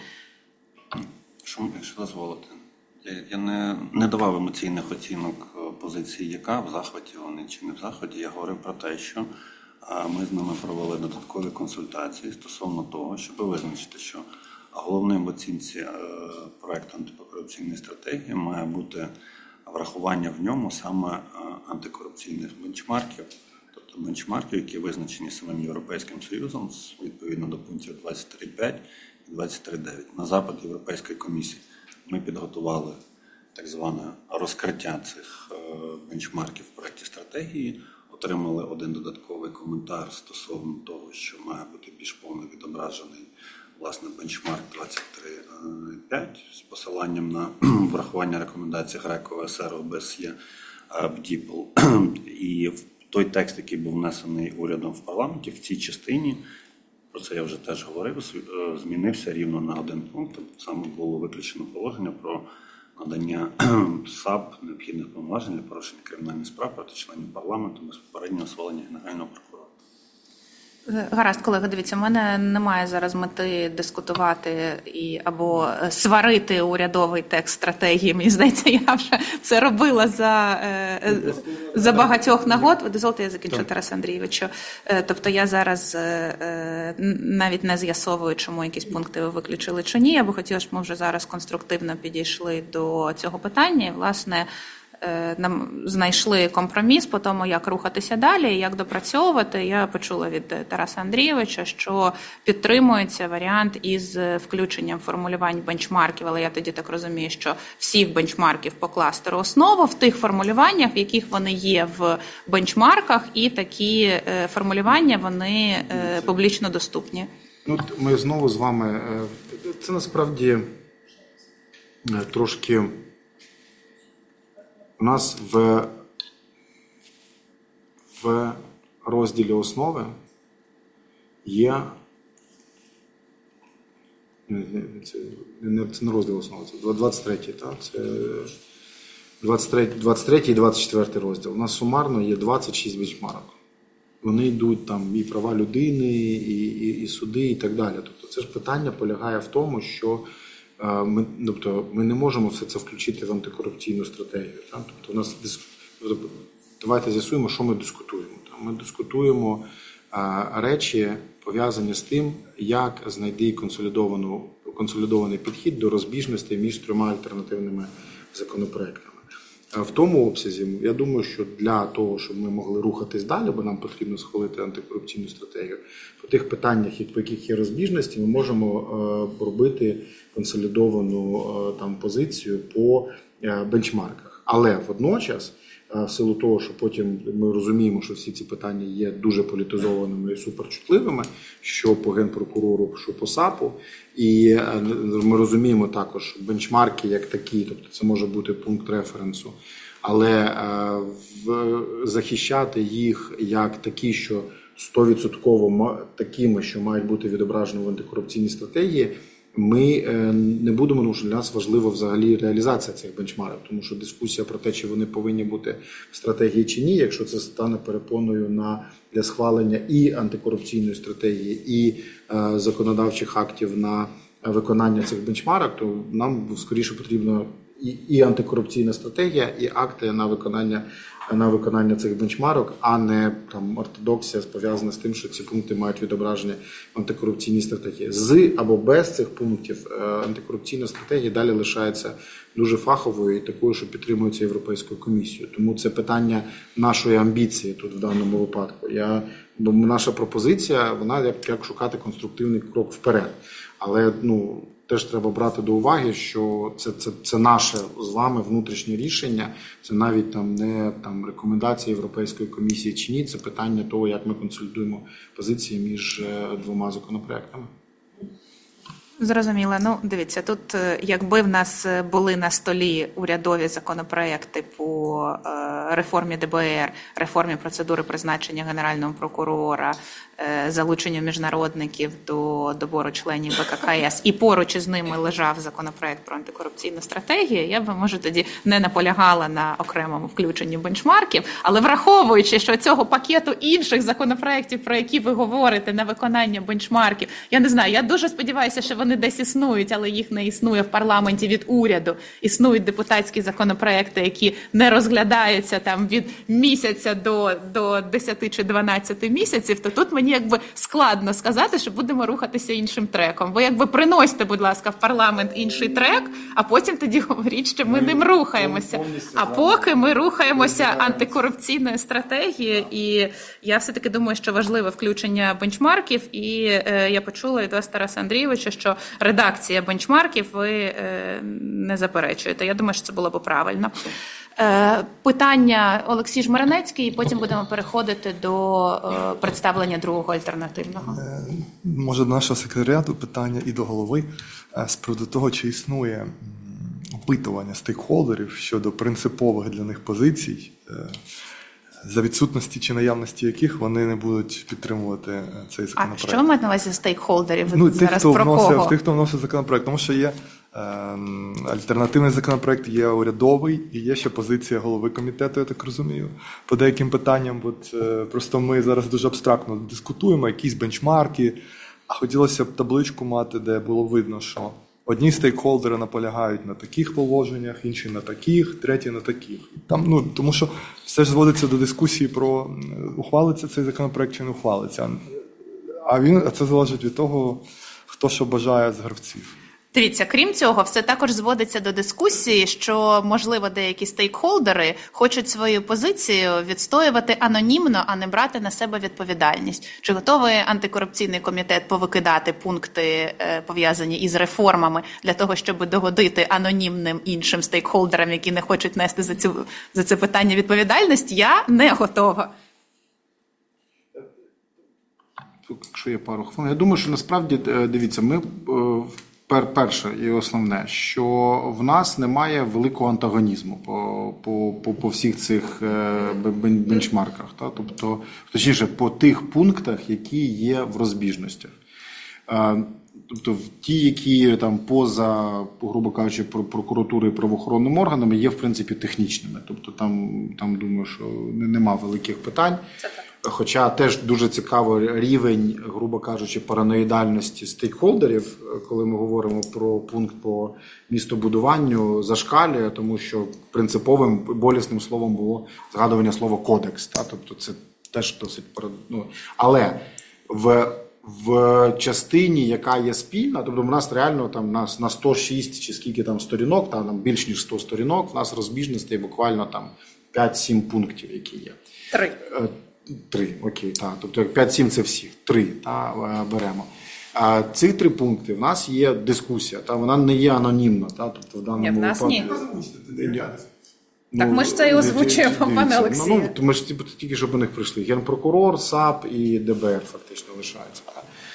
Що, якщо дозволите, я, я не, не давав емоційних оцінок позиції, яка в захваті вони чи не в захваті. Я говорив про те, що ми з ними провели додаткові консультації стосовно того, щоб визначити, що головним в оцінці проекту антикорупційної стратегії має бути врахування в ньому саме антикорупційних бенчмарків, тобто бенчмарків, які визначені самим Європейським Союзом відповідно до пунктів двадцять три п'ять і двадцять три дев'ять. На запит Європейської комісії ми підготували так зване розкриття цих бенчмарків в проекті стратегії, отримали один додатковий коментар стосовно того, що має бути більш повно відображений власне, бенчмарк двадцять три п'ять з посиланням на врахування рекомендацій ГРЕКО, ОЕСР, ОБСЄ, БДІПЛ. І в той текст, який був внесений урядом в парламенті, в цій частині, про це я вже теж говорив, змінився рівно на один пункт. Саме було виключено положення про надання САП необхідних повноважень для порушення кримінальних справ проти членів парламенту без попереднього схвалення Генерального прокурора. Гаразд, колеги, дивіться, в мене немає зараз мети дискутувати і або сварити урядовий текст стратегії. Мені здається, я вже це робила за, за багатьох нагод. Ви дозвольте, я закінчу, Тарас Андрійовичу. Тобто я зараз навіть не з'ясовую, чому якісь пункти ви виключили чи ні. Я би хотіла, щоб ми вже зараз конструктивно підійшли до цього питання. І, власне, нам знайшли компроміс по тому, як рухатися далі, як допрацьовувати. Я почула від Тараса Андрійовича, що підтримується варіант із включенням формулювань бенчмарків, але я тоді так розумію, що всіх бенчмарків по кластеру основу в тих формулюваннях, в яких вони є в бенчмарках, і такі формулювання, вони публічно доступні. Ну, ми знову з вами, це насправді трошки у нас в, в розділі основи є Це не, це не розділ основи, це двадцять третій, так? Це двадцять третій і двадцять четвертий розділ. У нас сумарно є двадцять шість бенчмарок. Вони йдуть там і права людини, і, і, і суди, і так далі. Тобто це ж питання полягає в тому, що е, ми, тобто, ми не можемо все це включити в антикорупційну стратегію. Так? Тобто у нас тобто, давайте з'ясуємо, що ми дискутуємо. Так? Ми дискутуємо е, речі, пов'язані з тим, як знайти консолідовану, консолідований підхід до розбіжностей між трьома альтернативними законопроектами. В тому обсязі, я думаю, що для того, щоб ми могли рухатись далі, бо нам потрібно схвалити антикорупційну стратегію, по тих питаннях, по яких є розбіжності, ми можемо робити консолідовану там позицію по бенчмарках. Але водночас, в силу того, що потім ми розуміємо, що всі ці питання є дуже політизованими і суперчутливими, що по Генпрокурору, що по САПу, і ми розуміємо також, що бенчмарки як такі, тобто це може бути пункт референсу, але захищати їх як такі, що сто відсотків такими, що мають бути відображені в антикорупційній стратегії, ми не будемо, тому що для нас важлива взагалі реалізація цих бенчмарок, тому що дискусія про те, чи вони повинні бути в стратегії чи ні, якщо це стане перепоною на, для схвалення і антикорупційної стратегії, і е, законодавчих актів на виконання цих бенчмарок, то нам скоріше потрібно і, і антикорупційна стратегія, і акти на виконання, на виконання цих бенчмарок, а не там ортодоксія пов'язана з тим, що ці пункти мають відображення в антикорупційній стратегії. З або без цих пунктів антикорупційна стратегія далі лишається дуже фаховою і такою, що підтримується Європейською комісією. Тому це питання нашої амбіції тут в даному випадку. Я, бо наша пропозиція, вона як, як шукати конструктивний крок вперед. Але, ну, теж треба брати до уваги, що це, це, це наше з вами внутрішнє рішення, це навіть там не там, рекомендації Європейської комісії чи ні, це питання того, як ми консолідуємо позиції між двома законопроектами. Зрозуміло. Ну, дивіться, тут якби в нас були на столі урядові законопроекти по реформі де бе ер, реформі процедури призначення Генерального прокурора, залученню міжнародників до добору членів ве ка ка ес, і поруч із ними лежав законопроект про антикорупційну стратегію, я б, може, тоді не наполягала на окремому включенні бенчмарків, але враховуючи, що цього пакету інших законопроектів, про які ви говорите, на виконання бенчмарків, я не знаю, я дуже сподіваюся, що вони десь існують, але їх не існує в парламенті від уряду. Існують депутатські законопроекти, які не розглядаються там від місяця до, до десяти чи дванадцяти місяців, то тут мені якби складно сказати, що будемо рухатися іншим треком. Ви якби приносите, будь ласка, в парламент інший трек, а потім тоді говоріть, що ми, ми ним рухаємося. А поки ми рухаємося антикорупційною стратегією, і я все-таки думаю, що важливе включення бенчмарків, і е, я почула від вас, Тараса Андрійовича, що редакція бенчмарків ви е, не заперечуєте. Я думаю, що це було б правильно. Е, питання Олексій Жмеренецький, і потім будемо переходити до е, представлення другого альтернативного. Е, може, до нашого секретаріату питання і до голови е, з приводу того, чи існує опитування стейкхолдерів щодо принципових для них позицій, е, за відсутності чи наявності яких вони не будуть підтримувати цей законопроект. А що ви маєте на увазі стейкхолдерів? Ну, зараз тих, хто про вносив, кого? тих, хто вносив законопроект. Тому що є е, альтернативний законопроект, є урядовий і є ще позиція голови комітету, я так розумію, по деяким питанням. От, е, просто ми зараз дуже абстрактно дискутуємо, якісь бенчмарки, а хотілося б табличку мати, де було видно, що одні стейкхолдери наполягають на таких положеннях, інші на таких, треті на таких. Там, ну, тому що все ж зводиться до дискусії про ухвалиться цей законопроект чи не ухвалиться. А він, а це залежить від того, хто що бажає з гравців. Дивіться, крім цього, все також зводиться до дискусії, що, можливо, деякі стейкхолдери хочуть свою позицію відстоювати анонімно, а не брати на себе відповідальність. Чи готовий антикорупційний комітет повикидати пункти, пов'язані із реформами, для того, щоб догодити анонімним іншим стейкхолдерам, які не хочуть нести за, цю, за це питання відповідальність? Я не готова. Якщо є пару хвилин. Я думаю, що насправді, дивіться, ми... Перше і основне, що в нас немає великого антагонізму по, по, по, по всіх цих бенчмарках. Та? Тобто, точніше, по тих пунктах, які є в розбіжностях. Тобто ті, які там поза, грубо кажучи, прокуратурою і правоохоронними органами, є в принципі технічними. Тобто там, там думаю, що нема великих питань. Це так. Хоча теж дуже цікавий рівень, грубо кажучи, параноїдальності стейкхолдерів, коли ми говоримо про пункт по містобудуванню, зашкалює, тому що принциповим болісним словом було згадування слова кодекс. Та? Тобто це теж досить... Ну, але в, в частині, яка є спільна, тобто у нас реально там на, на сто шість чи скільки там сторінок, там, там більш ніж сто сторінок, у нас розбіжностей буквально там п'ять-сім пунктів, які є. Три. Три, окей, так. Тобто п'ять-сім це всіх, три та, беремо. А ці три пункти в нас є дискусія, та вона не є анонімна. Та, тобто в даному Ні, в нас випадку... ні. Так ми ж це і озвучуємо, пане Олексію. Ну, ну, ми ж тільки що по них прийшли. Генпрокурор, САП і ДБР фактично лишаються.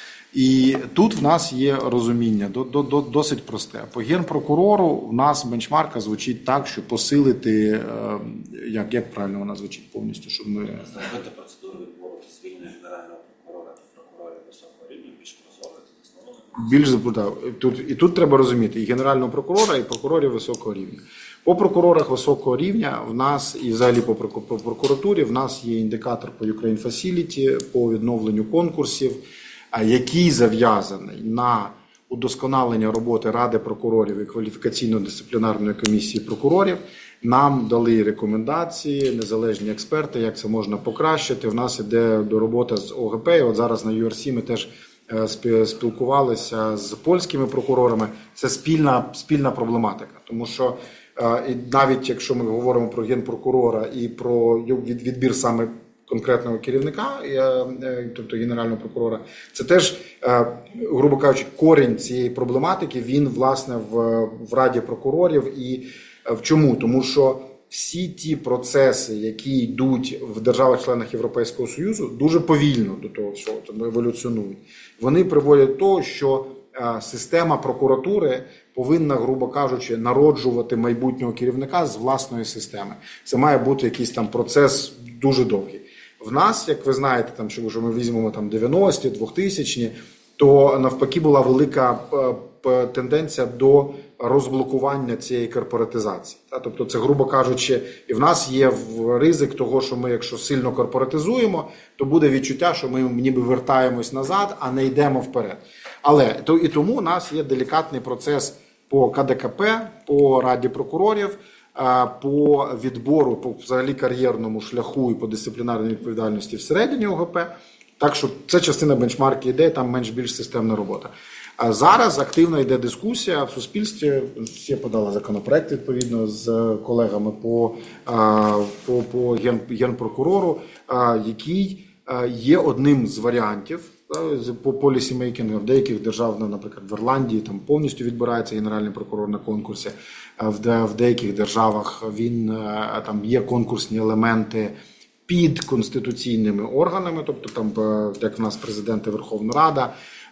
І тут в нас є розуміння до, до, досить просте. По Генпрокурору в нас бенчмарка звучить так, що посилити, як, як правильно вона звучить повністю, щоб ми... Зробити процедуру відбору звільнення генерального прокурора та прокурорів високого рівня більш прозорих, заснованих. Більш запитав. Тут, і тут треба розуміти і генерального прокурора, і прокурорів високого рівня. По прокурорах високого рівня в нас, і взагалі по прокуратурі, в нас є індикатор по Ukraine Facility, по відновленню конкурсів, який зав'язаний на удосконалення роботи Ради прокурорів і кваліфікаційно-дисциплінарної комісії прокурорів. Нам дали рекомендації, незалежні експерти, як це можна покращити. В нас іде до роботи з О Ге Пе, от зараз на Ю Ар Сі ми теж спілкувалися з польськими прокурорами. Це спільна, спільна проблематика, тому що і навіть якщо ми говоримо про генпрокурора і про відбір саме конкретного керівника, тобто генерального прокурора, це теж, грубо кажучи, корінь цієї проблематики, він, власне, в, в Раді прокурорів. І в чому? Тому що всі ті процеси, які йдуть в державах-членах Європейського Союзу, дуже повільно до того всього еволюціонують. Вони приводять до того, що система прокуратури повинна, грубо кажучи, народжувати майбутнього керівника з власної системи. Це має бути якийсь там процес дуже довгий. В нас, як ви знаєте, там, що ми візьмемо там дев'яності, двохтисячні, то навпаки була велика тенденція до розблокування цієї корпоратизації. Тобто це, грубо кажучи, і в нас є ризик того, що ми, якщо сильно корпоратизуємо, то буде відчуття, що ми ніби вертаємось назад, а не йдемо вперед. Але то і тому у нас є делікатний процес по Ка Де Ка Пе, по Раді прокурорів, по відбору, по взагалі кар'єрному шляху і по дисциплінарній відповідальності всередині О Ге Пе. Так що це частина бенчмарки йде, там менш-більш системна робота. А зараз активно йде дискусія в суспільстві. Я подала законопроект, відповідно, з колегами по, по, по ген, генпрокурору, який є одним з варіантів по полісімейкінгу. В деяких державах, наприклад, в Ірландії, там повністю відбирається генеральний прокурор на конкурсі. В деяких державах він, там є конкурсні елементи під конституційними органами, тобто там, як в нас президент і Верховна Рада,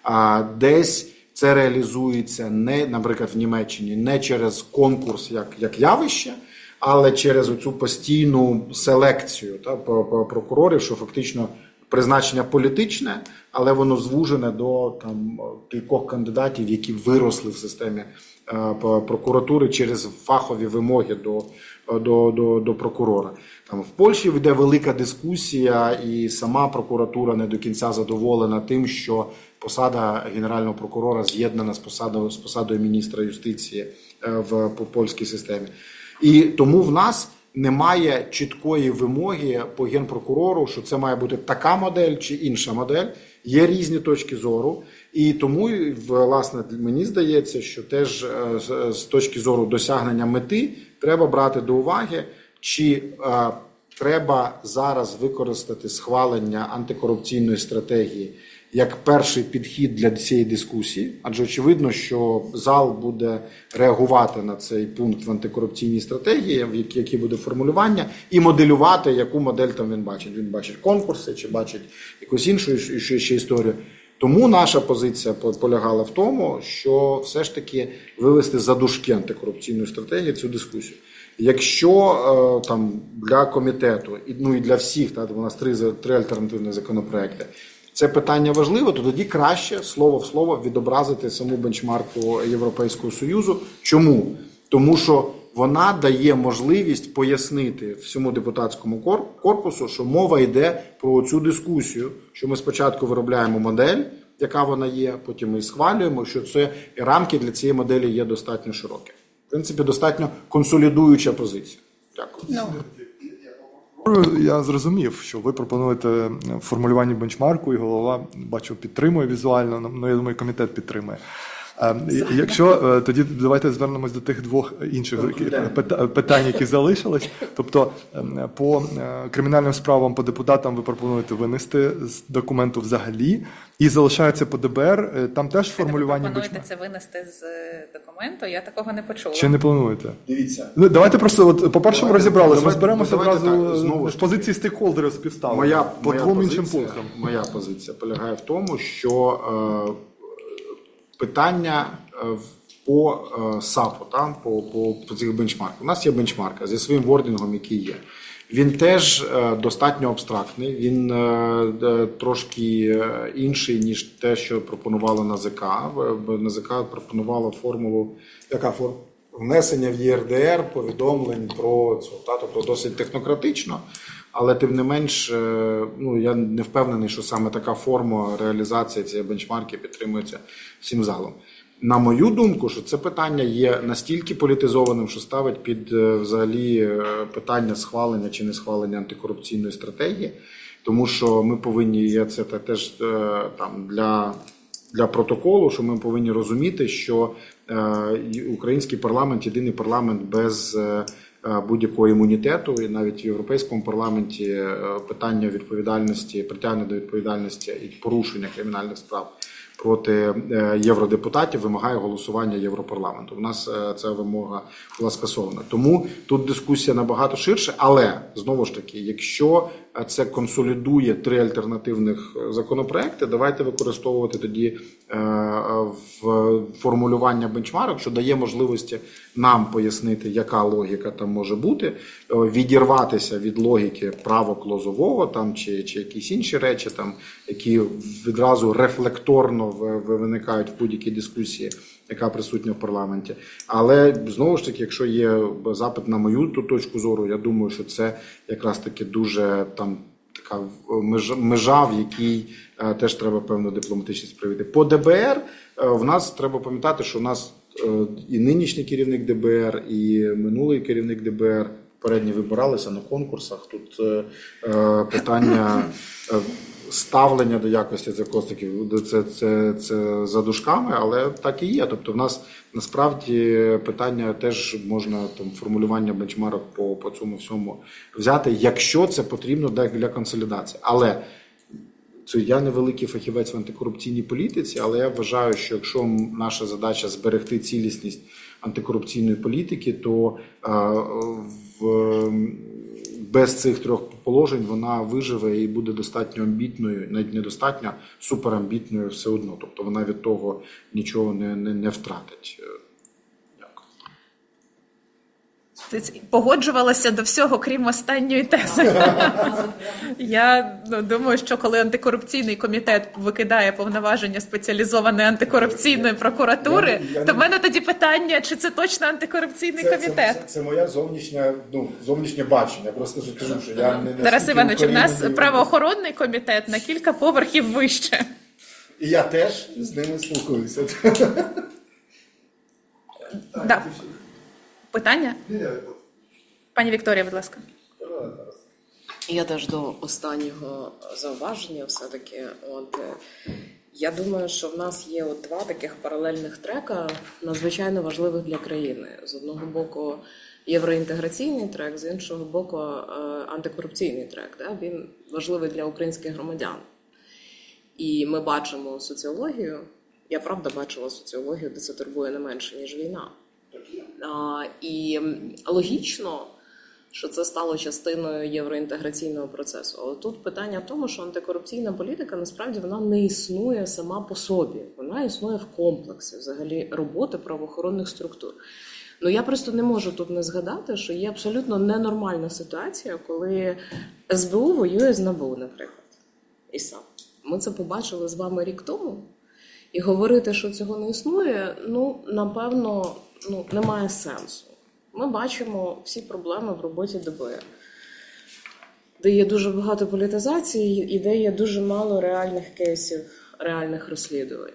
десь це реалізується, не, наприклад, в Німеччині, не через конкурс як, як явище, але через оцю постійну селекцію та, прокурорів, що фактично призначення політичне, але воно звужене до там, кількох кандидатів, які виросли в системі прокуратури через фахові вимоги до, до, до, до прокурора. Там в Польщі йде велика дискусія, і сама прокуратура не до кінця задоволена тим, що посада генерального прокурора з'єднана з посадою, з посадою міністра юстиції в польській системі. І тому в нас немає чіткої вимоги по генпрокурору, що це має бути така модель чи інша модель. Є різні точки зору, і тому, власне, мені здається, що теж з точки зору досягнення мети треба брати до уваги, чи а, треба зараз використати схвалення антикорупційної стратегії як перший підхід для цієї дискусії, адже очевидно, що зал буде реагувати на цей пункт в антикорупційній стратегії, в якій буде формулювання, і моделювати, яку модель там він бачить. Він бачить конкурси, чи бачить якусь іншу ще історію. Тому наша позиція полягала в тому, що все ж таки вивести за дужки антикорупційної стратегії цю дискусію. Якщо там для комітету, ну і для всіх, так, у нас три, три альтернативні законопроекти, це питання важливе, то тоді краще слово в слово відобразити саму бенчмарку Європейського Союзу. Чому? Тому що вона дає можливість пояснити всьому депутатському корпусу, що мова йде про цю дискусію, що ми спочатку виробляємо модель, яка вона є, потім ми схвалюємо, що це рамки для цієї моделі є достатньо широкі. В принципі, достатньо консолідуюча позиція. Дякую. No. Я зрозумів, що ви пропонуєте формулювання бенчмарку, і голова, бачу, підтримує візуально, ну, я думаю, комітет підтримує. Якщо, тоді давайте звернемось до тих двох інших питань, які залишились. Тобто по кримінальним справам, по депутатам ви пропонуєте винести з документу взагалі, і залишається по ДБР, там теж формулювання бенчмарку. Ви плануєте це винести з документу? Я такого не почула. Чи не плануєте? Дивіться. Давайте просто, от, по-першому розібралися, давайте, розберемося одразу знову з позиції стейкхолдерів співставлення. Моя, по моя двом позиція, іншим пунктам. Моя позиція полягає в тому, що е, питання по САПу, там, по, по, по цих бенчмарках. У нас є бенчмарка зі своїм вордингом, який є. Він теж достатньо абстрактний, він трошки інший, ніж те, що пропонувало НАЗК. НАЗК пропонувало формулу, яка формула? Внесення в ЄРДР повідомлень про це. Тобто досить технократично, але тим не менш, ну, я не впевнений, що саме така форма реалізації цієї бенчмарки підтримується всім залом. На мою думку, що це питання є настільки політизованим, що ставить під взагалі питання схвалення чи не схвалення антикорупційної стратегії, тому що ми повинні, я це теж там для, для протоколу, що ми повинні розуміти, що український парламент – єдиний парламент без будь-якого імунітету, і навіть в Європейському парламенті питання відповідальності, притягнення до відповідальності і порушення кримінальних справ проти євродепутатів вимагає голосування Європарламенту. У нас ця вимога була скасована. Тому тут дискусія набагато ширше, але, знову ж таки, якщо це консолідує три альтернативних законопроекти, давайте використовувати тоді в формулювання бенчмарок, що дає можливості нам пояснити, яка логіка там може бути, відірватися від логіки правок Лозового там, чи, чи якісь інші речі, там, які відразу рефлекторно виникають в будь-якій дискусії, яка присутня в парламенті. Але, знову ж таки, якщо є запит на мою ту точку зору, я думаю, що це якраз таки дуже там така межа, межа в якій е, теж треба певну дипломатичність привити. По ДБР е, в нас треба пам'ятати, що в нас е, і нинішній керівник ДБР, і минулий керівник ДБР попередньо вибиралися на конкурсах. Тут е, е, питання е, ставлення до якості цих костиків, це, це, це за дужками, але так і є. Тобто в нас насправді питання теж можна там формулювання бенчмарок по, по цьому всьому взяти, якщо це потрібно для, для консолідації. Але це я не великий фахівець в антикорупційній політиці, але я вважаю, що якщо наша задача зберегти цілісність антикорупційної політики, то е, в без цих трьох положень вона виживе і буде достатньо амбітною, навіть недостатньо, суперамбітною все одно. Тобто вона від того нічого не, не, не втратить. Дякую. Ти погоджувалася до всього, крім останньої тези. Я ну, думаю, що коли антикорупційний комітет викидає повноваження спеціалізованої антикорупційної прокуратури, я, я, то в мене тоді питання, чи це точно антикорупційний це, комітет? Це, це, це моя зовнішня, ну, зовнішнє бачення. Я просто кажу, що я не Тарас Іванович, у нас правоохоронний комітет на кілька поверхів вище. І я теж з ними спілкуюся. Да. Питання? Пані Вікторія, будь ласка. Я теж до останнього зауваження все-таки. От, я думаю, що в нас є от два таких паралельних трека, надзвичайно важливих для країни. З одного боку євроінтеграційний трек, з іншого боку антикорупційний трек. Да? Він важливий для українських громадян. І ми бачимо соціологію. Я правда бачила соціологію, де це турбує не менше, ніж війна. А, і логічно, що це стало частиною євроінтеграційного процесу. Але тут питання в тому, що антикорупційна політика, насправді, вона не існує сама по собі. Вона існує в комплексі, взагалі, роботи правоохоронних структур. Ну, я просто не можу тут не згадати, що є абсолютно ненормальна ситуація, коли ес бе у воює з ен а бе у, наприклад, і сам. Ми це побачили з вами рік тому. І говорити, що цього не існує, ну, напевно, ну, немає сенсу. Ми бачимо всі проблеми в роботі ді бе ер, де є дуже багато політизації і де є дуже мало реальних кейсів, реальних розслідувань.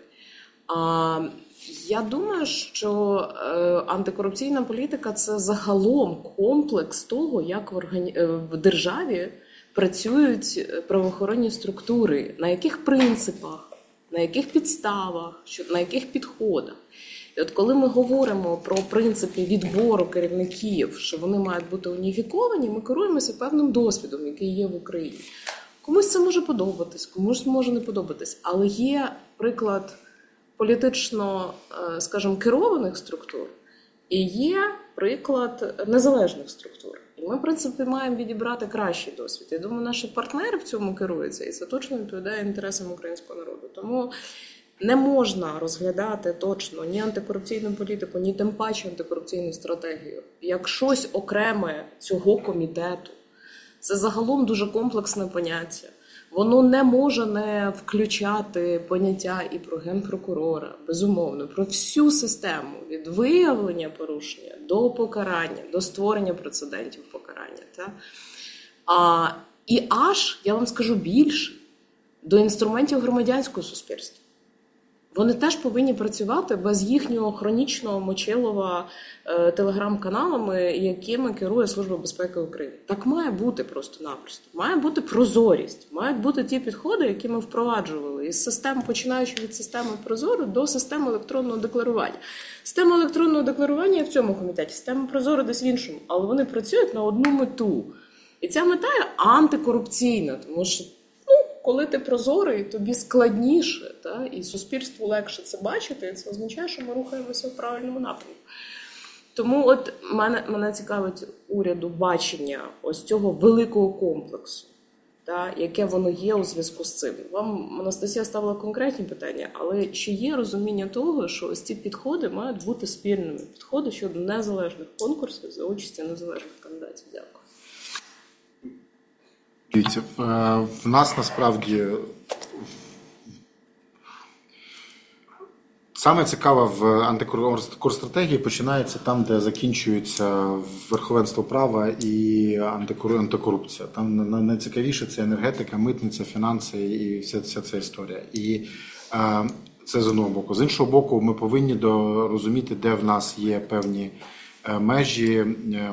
А я думаю, що е, антикорупційна політика – це загалом комплекс того, як в, органі... в державі працюють правоохоронні структури, на яких принципах, на яких підставах, що, на яких підходах. І от коли ми говоримо про принципи відбору керівників, що вони мають бути уніфіковані, ми керуємося певним досвідом, який є в Україні. Комусь це може подобатись, комусь може не подобатись, але є приклад політично, скажімо, керованих структур і є приклад незалежних структур. І ми, в принципі, маємо відібрати кращий досвід. Я думаю, наші партнери в цьому керуються, і це точно відповідає інтересам українського народу. Тому не можна розглядати точно ні антикорупційну політику, ні тим паче антикорупційну стратегію як щось окреме цього комітету. Це загалом дуже комплексне поняття. Воно не може не включати поняття і про генпрокурора, безумовно, про всю систему, від виявлення порушення до покарання, до створення прецедентів покарання. Та? А, і аж, я вам скажу більше, до інструментів громадянського суспільства. Вони теж повинні працювати без їхнього хронічного мочилова е, телеграм-каналами, якими керує Служба безпеки України. Так має бути просто-напросто. Має бути прозорість. Мають бути ті підходи, які ми впроваджували. Із систем, починаючи від системи Прозоро до системи електронного декларування. Система електронного декларування в цьому комітеті, система Прозоро десь в іншому. Але вони працюють на одну мету. І ця мета є антикорупційна, тому що коли ти прозорий, тобі складніше, та? І суспільству легше це бачити, і це означає, що ми рухаємося в правильному напрямку. Тому от мене, мене цікавить уряду бачення ось цього великого комплексу, та? Яке воно є у зв'язку з цим. Вам Анастасія ставила конкретні питання, але чи є розуміння того, що ось ці підходи мають бути спільними? Підходи щодо незалежних конкурсів за участі незалежних кандидатів. Дякую. Дивіться, в нас насправді саме цікаве в антикорстратегії починається там, де закінчується верховенство права і антикорупція. Там найцікавіше це енергетика, митниця, фінанси і вся, вся ця історія. І це з одного боку. З іншого боку, ми повинні розуміти, де в нас є певні межі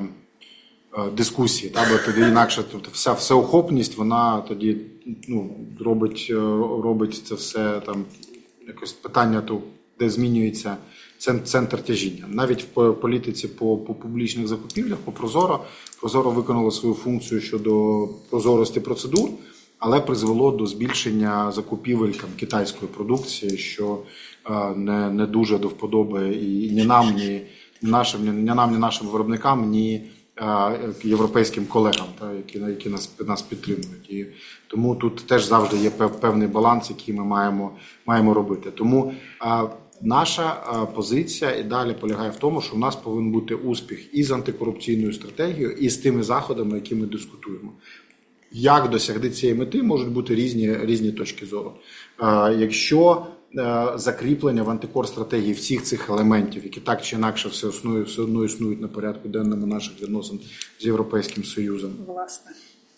дискусії, та, бо тоді інакше тобто вся всеохопність, вона тоді ну, робить, робить це все там якось питання, то, де змінюється центр тяжіння. Навіть в політиці по, по публічних закупівлях, по Прозоро, Прозоро виконало свою функцію щодо прозорості процедур, але призвело до збільшення закупівель там, китайської продукції, що е, не, не дуже до вподоби і ні нам, ні нашим, ні нам, ні нашим виробникам, ні європейським колегам, та, які, які нас, нас підтримують. І тому тут теж завжди є певний баланс, який ми маємо, маємо робити. Тому а, наша а, позиція і далі полягає в тому, що в нас повинен бути успіх і з антикорупційною стратегією, і з тими заходами, які ми дискутуємо. Як досягти цієї мети, можуть бути різні, різні точки зору. А, якщо закріплення в антикорстратегії всіх цих елементів, які так чи інакше все, існує, все одно існують на порядку денному наших відносин з Європейським Союзом. Власне.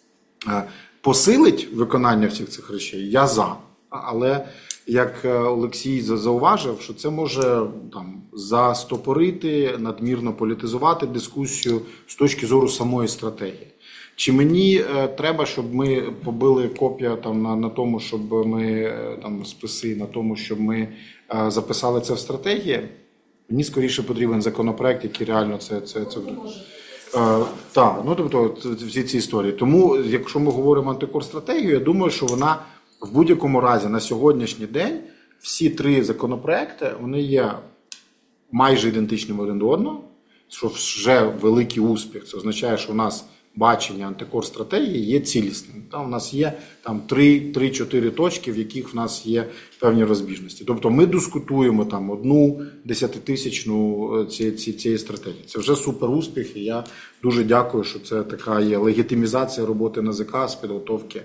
Посилить виконання всіх цих речей, я за. Але, як Олексій зауважив, що це може там, застопорити, надмірно політизувати дискусію з точки зору самої стратегії. Чи мені е, треба, щоб ми побили копія там на, на тому, щоб ми там списи на тому, щоб ми е, записали це в стратегії? Мені скоріше потрібен законопроект, який реально це це, це... Е, так, ну тобто всі ці історії. Тому, якщо ми говоримо антикорстратегію, я думаю, що вона в будь-якому разі на сьогоднішній день всі три законопроекти вони є майже ідентичними один до одного, що вже великий успіх. Це означає, що у нас бачення антикорстратегії є цілісним. Там у нас є там три-чотири точки, в яких в нас є певні розбіжності. Тобто ми дискутуємо там одну десятитисячну цієї, цієї стратегії. Це вже супер успіх, і я дуже дякую, що це така є легітимізація роботи НАЗК з підготовки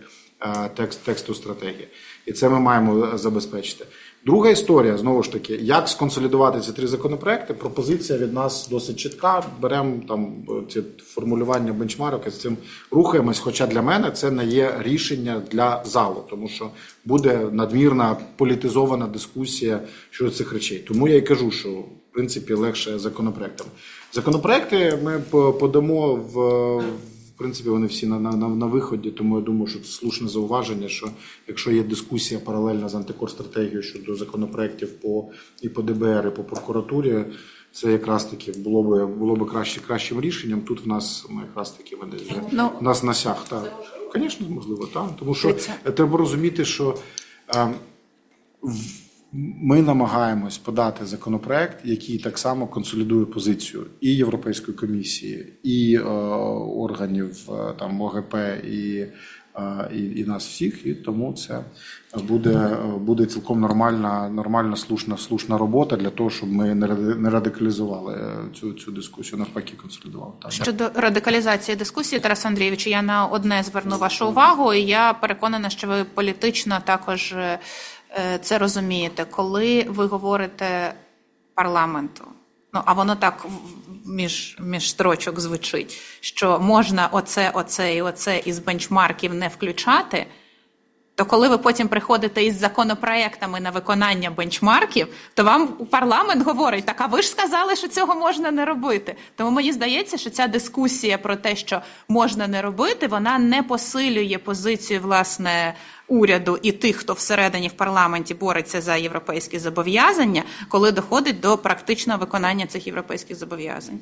текст, тексту стратегії. І це ми маємо забезпечити. Друга історія, знову ж таки, як сконсолідувати ці три законопроекти. Пропозиція від нас досить чітка. Беремо там ці формулювання бенчмарок і з цим рухаємось. Хоча для мене це не є рішення для залу, тому що буде надмірна політизована дискусія щодо цих речей. Тому я і кажу, що в принципі легше законопроектами. Законопроекти ми подамо в. В принципі, вони всі на, на, на виході, тому я думаю, що це слушне зауваження, що якщо є дискусія паралельна з антикорстратегією щодо законопроєктів по, і по ДБР, і по прокуратурі, це якраз таки було б, було б краще, кращим рішенням. Тут в нас ми якраз таки ми десь, ну, в нас на сях. Так. Звісно, можливо, так. Тому що треба розуміти, що е, в, ми намагаємось подати законопроект, який так само консолідує позицію і Європейської комісії, і е, органів е, там ОГП, і, е, і, і нас всіх. І тому це буде, буде цілком нормальна, нормальна слушна, слушна робота для того, щоб ми не радикалізували цю, цю дискусію, навпаки консолідували. Так. Щодо радикалізації дискусії, Тарас Андрійович, я на одне зверну вашу увагу, і я переконана, що ви політично також це розумієте, коли ви говорите парламенту, ну, а воно так між, між строчок звучить, що можна оце, оце і оце із бенчмарків не включати, то коли ви потім приходите із законопроектами на виконання бенчмарків, то вам парламент говорить, так а ви ж сказали, що цього можна не робити. Тому мені здається, що ця дискусія про те, що можна не робити, вона не посилює позицію, власне, уряду і тих, хто всередині в парламенті бореться за європейські зобов'язання, коли доходить до практичного виконання цих європейських зобов'язань.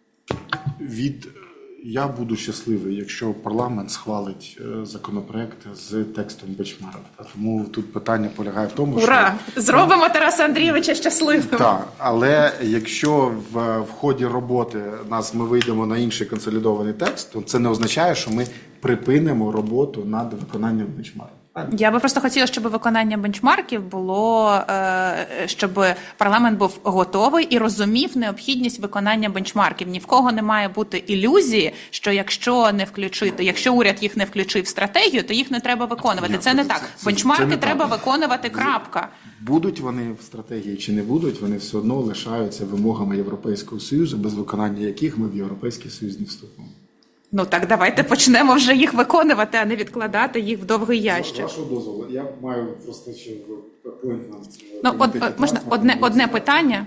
Від... Я буду щасливий, якщо парламент схвалить законопроект з текстом бенчмарок. Тому тут питання полягає в тому, Ура! що... Зробимо Тараса Андрійовича щасливим. Так, але якщо в, в ході роботи нас ми вийдемо на інший консолідований текст, то це не означає, що ми припинимо роботу над виконанням бенчмарок. Я би просто хотіла, щоб виконання бенчмарків було, щоб парламент був готовий і розумів необхідність виконання бенчмарків. Ні в кого не має бути ілюзії, що якщо не включити, якщо уряд їх не включив в стратегію, то їх не треба виконувати. Ні, це не це, так. Це, бенчмарки це не треба так. виконувати, крапка. Будуть вони в стратегії чи не будуть, вони все одно лишаються вимогами Європейського Союзу, без виконання яких ми в Європейський Союз не вступимо. Ну так, давайте почнемо вже їх виконувати, а не відкладати їх в довгий ящик. З вашого дозволу, я маю просто ще поінт нам. Ну, от, можна одне, одне питання?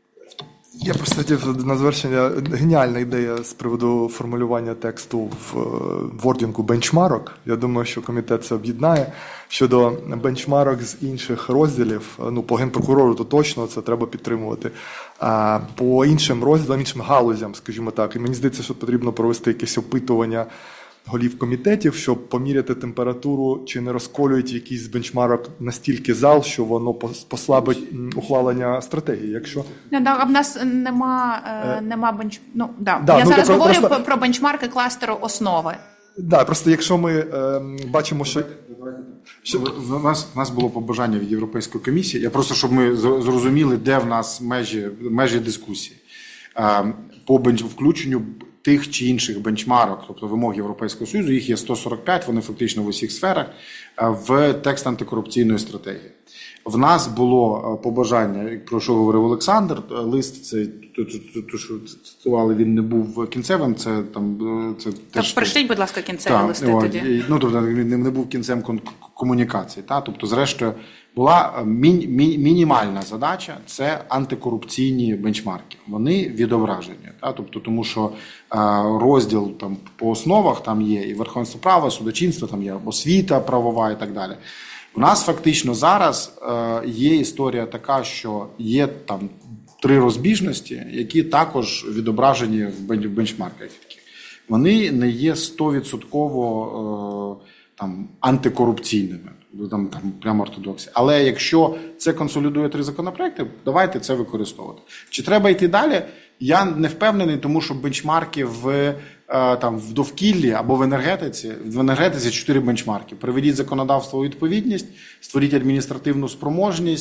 Я просто хотів на завершення, геніальна ідея з приводу формулювання тексту в вордінгу бенчмарок. Я думаю, що комітет це об'єднає. Щодо бенчмарок з інших розділів, ну, по Генпрокурору, то точно це треба підтримувати. А по іншим розділам, іншим галузям, скажімо так, і мені здається, що потрібно провести якесь опитування голів комітетів, щоб поміряти температуру, чи не розколюють якийсь бенчмарок настільки зал, що воно послабить ухвалення стратегії. Якщо не, да, а в нас нема, е, нема бенч... ну, да. Да, Я ну, зараз то, говорю просто... про бенчмарки кластеру основи. Да, просто якщо ми е, бачимо, що... що... У нас, у нас було побажання від Європейської комісії, я просто, щоб ми зрозуміли, де в нас межі, межі дискусії. Е, по бенч... включенню тих чи інших бенчмарок, тобто вимог Європейського Союзу, їх є сто сорок п'ять, вони фактично в усіх сферах, в текст антикорупційної стратегії. В нас було побажання, про що говорив Олександр, лист, це, то, що цитували, він не був кінцевим, це там... Це теж, пришліть, будь ласка, кінцеві та, листи о, тоді. Ну, тобто, він не був кінцем комунікації. Та? Тобто, зрештою, була мі, мі, мінімальна задача – це антикорупційні бенчмарки. Вони відображені. Та? Тобто, тому що а, розділ там, по основах там є і верховенство права, судочинство, там є освіта правова і так далі. У нас фактично зараз е, є історія така, що є там три розбіжності, які також відображені в бенчмарках. Вони не є сто відсотків е, там антикорупційними, там, там прямо ортодоксі. Але якщо це консолідує три законопроекти, давайте це використовувати. Чи треба йти далі? Я не впевнений, тому що бенчмарки в, там, в довкіллі або в енергетиці, в енергетиці чотири бенчмарки. Приведіть законодавство у відповідність, створіть адміністративну спроможність,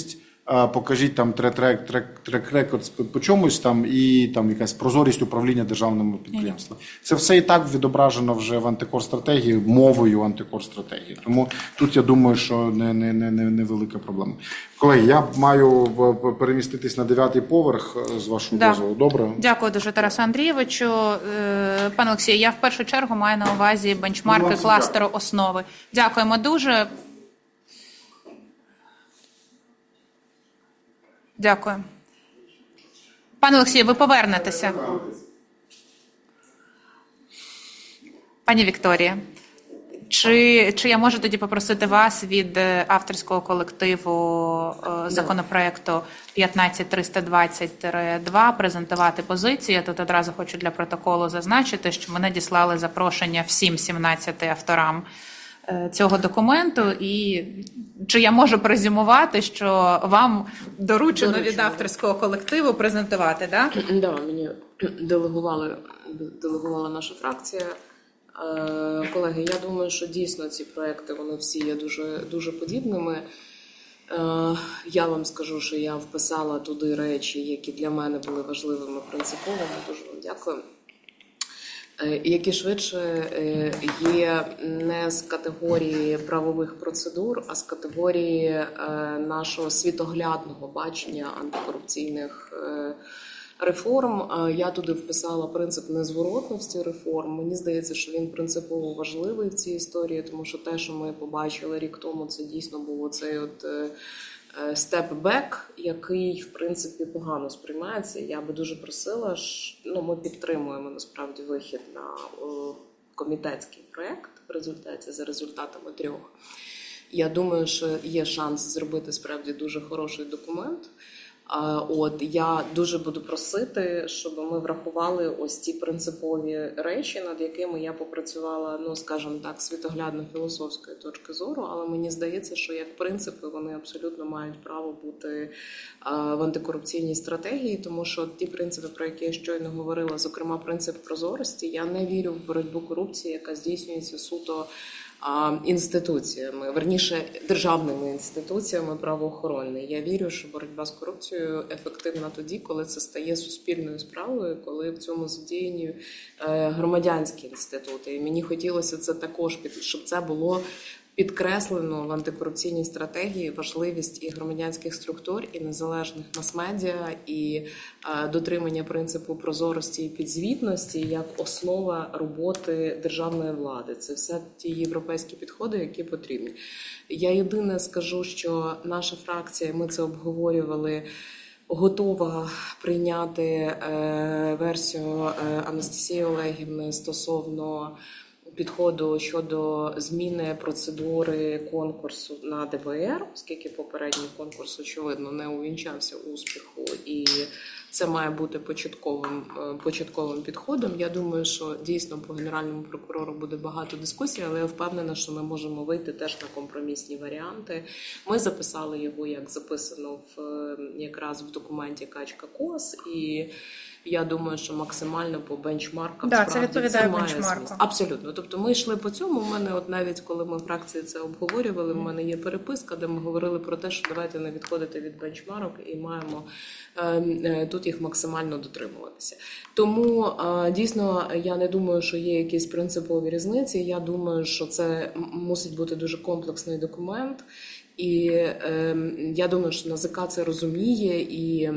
покажіть там трек-рекорд по чомусь там і там якась прозорість управління державними підприємствами. Це все і так відображено вже в антикор-стратегії, мовою антикор-стратегії. Тому тут я думаю, що не, не, не, не, не велика проблема. Колеги, я маю переміститись на дев'ятий поверх з вашого да. дозволу. Добре? Дякую дуже, Тарасу Андрійовичу. Пане Олексію, я в першу чергу маю на увазі бенчмарки кластеру основи. Дякуємо дуже. Дякую. Пане Олексію, ви повернетеся. Пані Вікторія, чи, чи я можу тоді попросити вас від авторського колективу законопроекту п'ятнадцять триста двадцять два презентувати позицію? Я тут одразу хочу для протоколу зазначити, що ми надіслали запрошення всім сімнадцяти авторам цього документу, і чи я можу презюмувати, що вам доручено від авторського колективу презентувати, так? Да? Да, мені делегували, делегувала наша фракція. Колеги, я думаю, що дійсно ці проекти, вони всі є дуже, дуже подібними. Я вам скажу, що я вписала туди речі, які для мене були важливими, принциповими. Дуже вам дякую. Які швидше є не з категорії правових процедур, а з категорії нашого світоглядного бачення антикорупційних реформ. Я туди вписала принцип незворотності реформ. Мені здається, що він принципово важливий в цій історії, тому що те, що ми побачили рік тому, це дійсно був оцей от степ-бек, який, в принципі, погано сприймається. Я би дуже просила, ну, ми підтримуємо, насправді, вихід на о, комітетський проєкт в результаті, за результатами трьох. Я думаю, що є шанс зробити, справді, дуже хороший документ. От, я дуже буду просити, щоб ми врахували ось ці принципові речі, над якими я попрацювала, ну, скажімо так, світоглядно-філософської точки зору, але мені здається, що як принципи вони абсолютно мають право бути а, в антикорупційній стратегії, тому що ті принципи, про які я щойно говорила, зокрема принцип прозорості, я не вірю в боротьбу корупції, яка здійснюється суто інституціями, верніше державними інституціями правоохоронними. Я вірю, що боротьба з корупцією ефективна тоді, коли це стає суспільною справою, коли в цьому задіяні громадянські інститути. І мені хотілося це також, щоб це було підкреслено в антикорупційній стратегії важливість і громадянських структур, і незалежних мас-медіа, і е, дотримання принципу прозорості і підзвітності як основа роботи державної влади. Це все ті європейські підходи, які потрібні. Я єдине скажу, що наша фракція, ми це обговорювали, готова прийняти е, версію е, Анастасії Олегівни стосовно підходу щодо зміни процедури конкурсу на ді ве ер, оскільки попередній конкурс, очевидно, не увінчався успіху, і це має бути початковим, початковим підходом. Я думаю, що дійсно по Генеральному прокурору буде багато дискусій, але я впевнена, що ми можемо вийти теж на компромісні варіанти. Ми записали його, як записано в, якраз в документі Качка-Кос, і я думаю, що максимально по бенчмаркам, да, справді це відповідає це має бенчмарку. зміст. Абсолютно. Тобто ми йшли по цьому. У мене, от навіть коли ми в фракції це обговорювали, в мене є переписка, де ми говорили про те, що давайте не відходити від бенчмарок і маємо е, е, тут їх максимально дотримуватися. Тому е, дійсно я не думаю, що є якісь принципові різниці. Я думаю, що це мусить бути дуже комплексний документ. І е, я думаю, що НАЗК це розуміє, і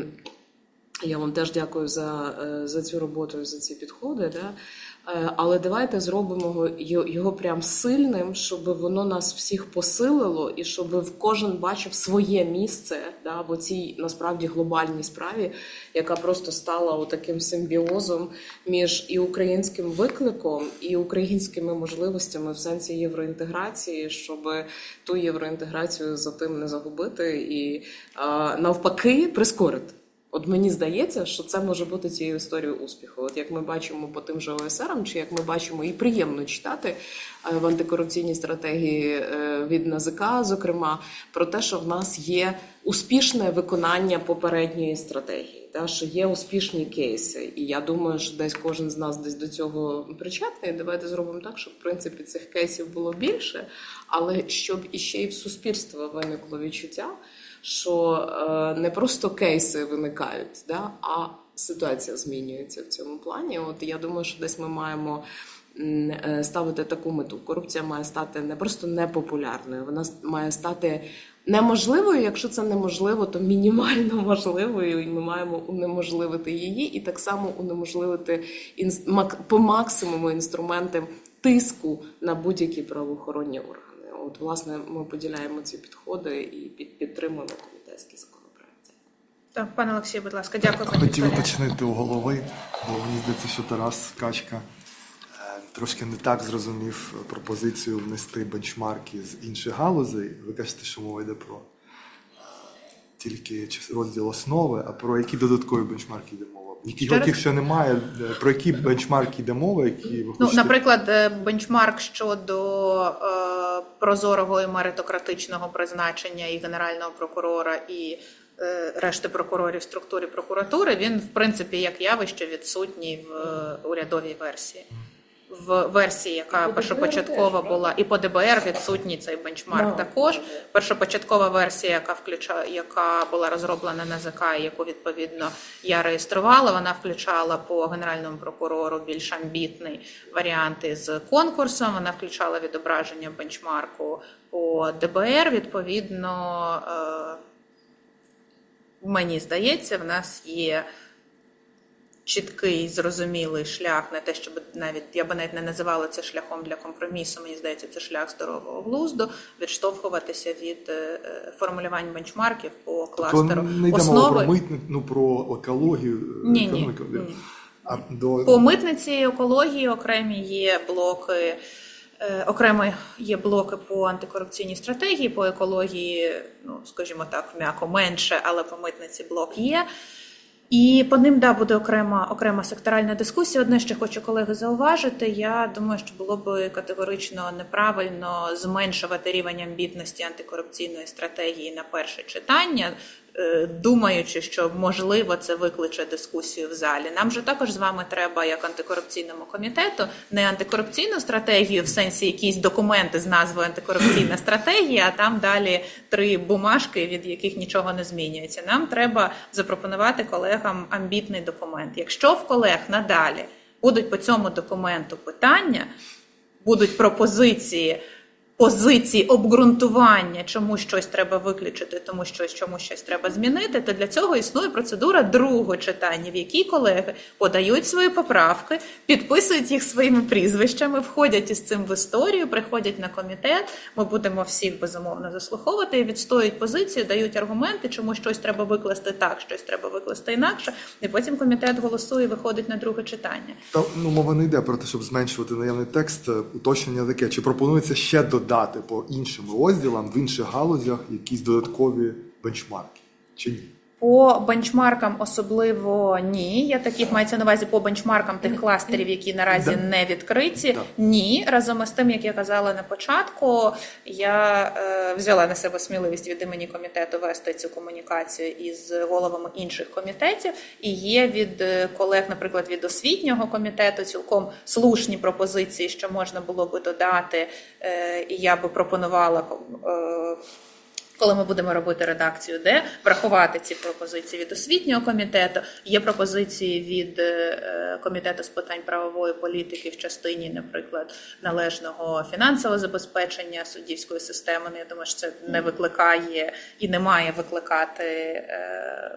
я вам теж дякую за, за цю роботу, за ці підходи. Да? Але давайте зробимо його, його прям сильним, щоб воно нас всіх посилило і щоб кожен бачив своє місце, да, в цій насправді глобальній справі, яка просто стала таким симбіозом між і українським викликом, і українськими можливостями в сенсі євроінтеграції, щоб ту євроінтеграцію за тим не загубити і а, навпаки прискорити. От мені здається, що це може бути цією історією успіху. От як ми бачимо по тим же о ес ерам, чи як ми бачимо, і приємно читати в антикорупційній стратегії від НАЗК, зокрема, про те, що в нас є успішне виконання попередньої стратегії, та, що є успішні кейси. І я думаю, що десь кожен з нас десь до цього причетний. Давайте зробимо так, щоб, в принципі, цих кейсів було більше, але щоб іще й в суспільства виникло відчуття що е, не просто кейси виникають, да, а ситуація змінюється в цьому плані. От я думаю, що десь ми маємо ставити таку мету. Корупція має стати не просто непопулярною, вона має стати неможливою. Якщо це неможливо, то мінімально можливою, і ми маємо унеможливити її, і так само унеможливити по максимуму інструменти тиску на будь-які правоохоронні органи. От, власне, ми поділяємо ці підходи і підтримуємо комітетський законопроект. Так, пане Олексію, будь ласка, дякую. Хотів уточнити у голови, бо мені здається, що Тарас Качка трошки не так зрозумів пропозицію внести бенчмарки з інших галузей. Ви кажете, що мова йде про тільки розділ основи, а про які додаткові бенчмарки йде мова? Яких ще немає, про які бенчмарки йде мова, які ви хочете? Ну, наприклад, бенчмарк щодо е, прозорого і меритократичного призначення і генерального прокурора, і е, решти прокурорів в структурі прокуратури, він, в принципі, як явище відсутній в е, урядовій версії. В версії, яка першопочаткова була, і по ДБР відсутній цей бенчмарк no. також. Першопочаткова версія, яка включає, яка була розроблена на НАЗК, і яку, відповідно, я реєструвала, вона включала по Генеральному прокурору більш амбітний варіант із конкурсом, вона включала відображення бенчмарку по ДБР, відповідно, е- мені здається, в нас є чіткий, зрозумілий шлях, не те, щоб навіть, я би навіть не називала це шляхом для компромісу, мені здається, це шлях здорового глузду, відштовхуватися від е, формулювань бенчмарків по кластеру тобто не йде основи. Мова про митник, ну, про екологію. Ні, ні, ні. А до... По митниці і екології окремі є блоки, е, окремо є блоки по антикорупційній стратегії, по екології, ну, скажімо так, м'яко менше, але по митниці блок є. І по ним, да, буде окрема, окрема секторальна дискусія. Одне, що хочу, колеги, зауважити, я думаю, що було б категорично неправильно зменшувати рівень амбітності антикорупційної стратегії на перше читання, думаючи, що, можливо, це викличе дискусію в залі. Нам же також з вами треба, як антикорупційному комітету, не антикорупційну стратегію в сенсі якісь документи з назвою антикорупційна стратегія, а там далі три бумажки, від яких нічого не змінюється. Нам треба запропонувати колегам амбітний документ. Якщо в колег надалі будуть по цьому документу питання, будуть пропозиції, позиції, обґрунтування, чому щось треба виключити, тому щось, чому щось треба змінити, то для цього існує процедура другого читання, в якій колеги подають свої поправки, підписують їх своїми прізвищами, входять із цим в історію, приходять на комітет, ми будемо всіх, безумовно, заслуховувати і відстоюють позицію, дають аргументи, чому щось треба викласти так, щось треба викласти інакше, і потім комітет голосує і виходить на друге читання. Та, ну, мова не йде про те, щоб зменшувати наявний текст. Уточнення таке, чи пропонується ще додати дати по іншим розділам в інших галузях якісь додаткові бенчмарки, чи ні? По бенчмаркам особливо ні. Я таких мається на увазі по бенчмаркам тих кластерів, які наразі да. не відкриті. Да. Ні. Разом із тим, як я казала на початку, я е, взяла на себе сміливість від імені комітету вести цю комунікацію із головами інших комітетів. І є від колег, наприклад, від освітнього комітету цілком слушні пропозиції, що можна було би додати. Е, і я би пропонувала е, коли ми будемо робити редакцію, де врахувати ці пропозиції від освітнього комітету. Є пропозиції від комітету з питань правової політики в частині, наприклад, належного фінансового забезпечення суддівської системи. Я думаю, що це не викликає і не має викликати е,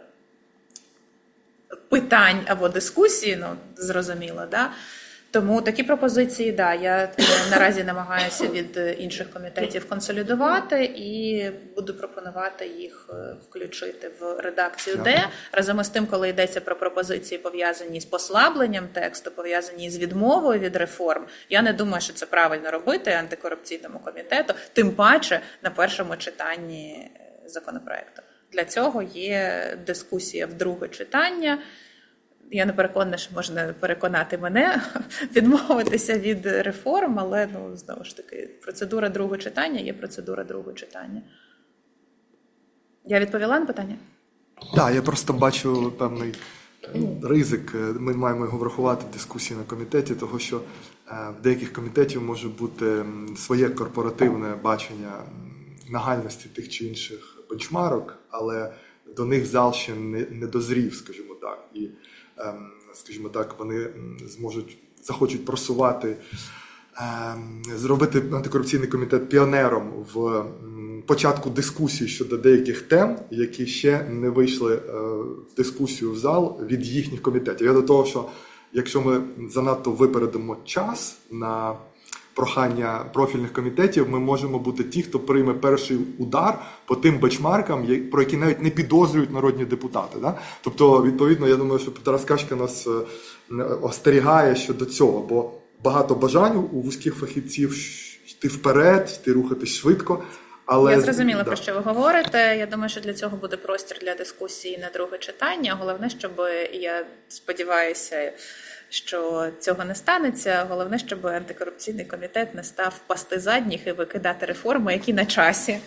питань або дискусії, ну, зрозуміло, да? Тому такі пропозиції, да, я наразі намагаюся від інших комітетів консолідувати і буду пропонувати їх включити в редакцію Д. Разом із тим, коли йдеться про пропозиції, пов'язані з послабленням тексту, пов'язані з відмовою від реформ, я не думаю, що це правильно робити антикорупційному комітету, тим паче на першому читанні законопроекту. Для цього є дискусія в друге читання. Я не переконана, що можна переконати мене відмовитися від реформ, але, ну, знову ж таки, процедура другого читання є процедура другого читання. Я відповіла на питання? Так, я просто бачу певний ризик. Ми маємо його врахувати в дискусії на комітеті, того що в деяких комітетів може бути своє корпоративне бачення нагальності тих чи інших бенчмарок, але до них зал ще не, не дозрів, скажімо так. І, ем, скажімо так, вони зможуть, захочуть просувати, ем, зробити антикорупційний комітет піонером в ем, початку дискусії щодо деяких тем, які ще не вийшли е, в дискусію в зал від їхніх комітетів. Я до того, що якщо ми занадто випередимо час на прохання профільних комітетів, ми можемо бути ті, хто прийме перший удар по тим бенчмаркам, про які навіть не підозрюють народні депутати. Да? Тобто, відповідно, я думаю, що Тарас Качка нас остерігає щодо цього, бо багато бажань у вузьких фахівців йти вперед, йти рухатись швидко. Але... Я зрозуміла, да. про що ви говорите. Я думаю, що для цього буде простір для дискусії на друге читання. Головне, щоб, я сподіваюся, що цього не станеться. Головне, щоб антикорупційний комітет не став пасти задніх і викидати реформи, які на часі.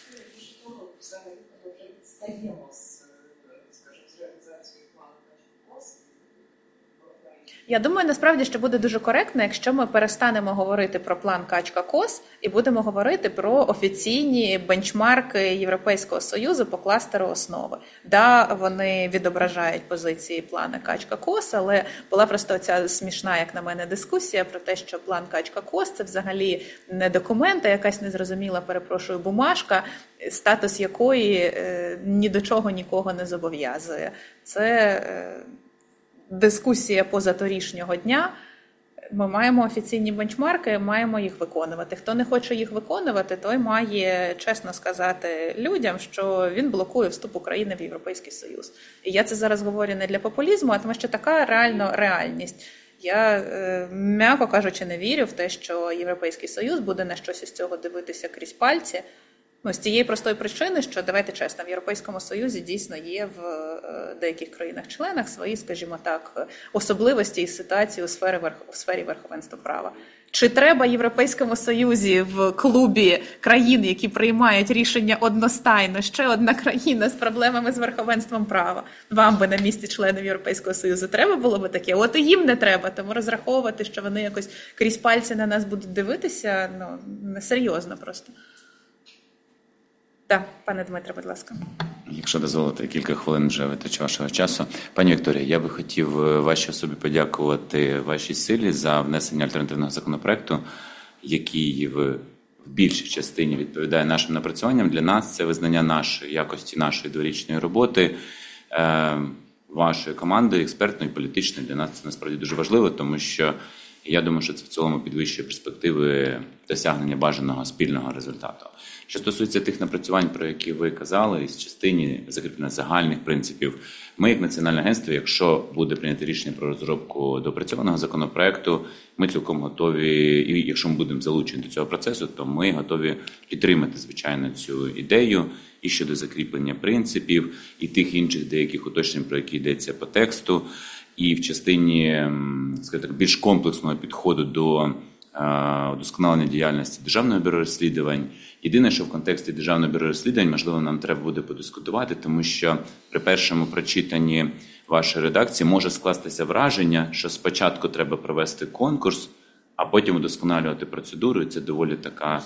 Я думаю, насправді, що буде дуже коректно, якщо ми перестанемо говорити про план Качка-Кос і будемо говорити про офіційні бенчмарки Європейського Союзу по кластеру основи. Да, вони відображають позиції плана Качка-Кос, але була просто ця смішна, як на мене, дискусія про те, що план Качка-Кос – це взагалі не документ, а якась незрозуміла, перепрошую, бумажка, статус якої е, ні до чого нікого не зобов'язує. Це... Е, Дискусія позаторішнього дня. Ми маємо офіційні бенчмарки, маємо їх виконувати. Хто не хоче їх виконувати, той має чесно сказати людям, що він блокує вступ України в Європейський Союз. І я це зараз говорю не для популізму, а тому що така реально реальність. Я, е, м'яко кажучи, не вірю в те, що Європейський Союз буде на щось із цього дивитися крізь пальці. Ну, з тієї простої причини, що, давайте чесно, в Європейському Союзі дійсно є в деяких країнах-членах свої, скажімо так, особливості і ситуації у сфері, у сфері верховенства права. Чи треба Європейському Союзі в клубі країн, які приймають рішення одностайно, ще одна країна з проблемами з верховенством права? Вам би на місці членів Європейського Союзу треба було би таке? От і їм не треба, тому розраховувати, що вони якось крізь пальці на нас будуть дивитися, ну, несерйозно просто. Так, пане Дмитре, будь ласка. Якщо дозволите, кілька хвилин вже витрачу вашого часу. Пані Вікторія, я би хотів вашій особі подякувати вашій силі за внесення альтернативного законопроекту, який в, в більшій частині відповідає нашим напрацюванням. Для нас це визнання нашої якості, нашої дворічної роботи, е, вашої команди, експертної, політичної. Для нас це насправді дуже важливо, тому що я думаю, що це в цілому підвищує перспективи досягнення бажаного спільного результату. Що стосується тих напрацювань, про які ви казали, із частині закріплення загальних принципів, ми, як Національне агентство, якщо буде прийнято рішення про розробку доопрацьованого законопроекту, ми цілком готові, і якщо ми будемо залучені до цього процесу, то ми готові підтримати, звичайно, цю ідею і щодо закріплення принципів, і тих інших деяких уточнень, про які йдеться по тексту, і в частині, скажімо так, більш комплексного підходу до удосконалення діяльності Державного бюро розслідувань. Єдине, що в контексті Державного бюро розслідувань, можливо, нам треба буде подискутувати, тому що при першому прочитанні вашої редакції може скластися враження, що спочатку треба провести конкурс, а потім удосконалювати процедуру, і це доволі така...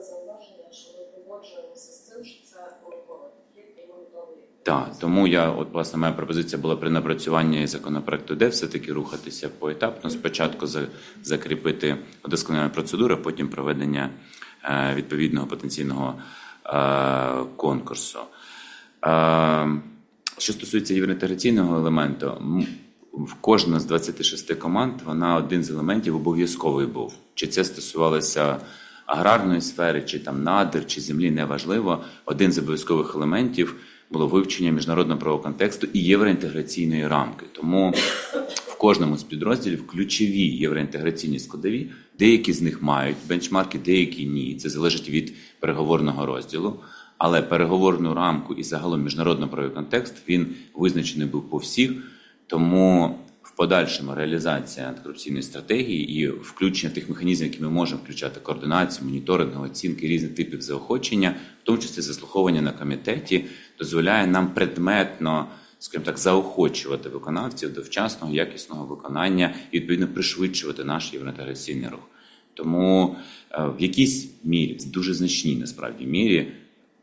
Так, тому я, от, власне, моя пропозиція була при напрацюванні законопроекту, де все-таки рухатися поетапно, спочатку за, закріпити удосконалення процедури, а потім проведення е, відповідного потенційного е, конкурсу. Е, що стосується євроінтеграційного елементу, в кожна з двадцяти шести команд, вона один з елементів обов'язковий був. Чи це стосувалося аграрної сфери, чи там надр, чи землі, неважливо. Один з обов'язкових елементів було вивчення міжнародного правового контексту і євроінтеграційної рамки. Тому в кожному з підрозділів ключові євроінтеграційні складові, деякі з них мають бенчмарки, деякі ні. Це залежить від переговорного розділу. Але переговорну рамку і загалом міжнародно-правовий контекст, він визначений був по всіх. Тому в подальшому реалізація антикорупційної стратегії і включення тих механізмів, які ми можемо включати, координацію, моніторинг, оцінки різних типів заохочення, в тому числі заслуховування на комітеті, дозволяє нам предметно, скажімо так, заохочувати виконавців до вчасного, якісного виконання і, відповідно, пришвидшувати наш євроінтеграційний рух. Тому в якійсь мірі, в дуже значній, насправді, мірі,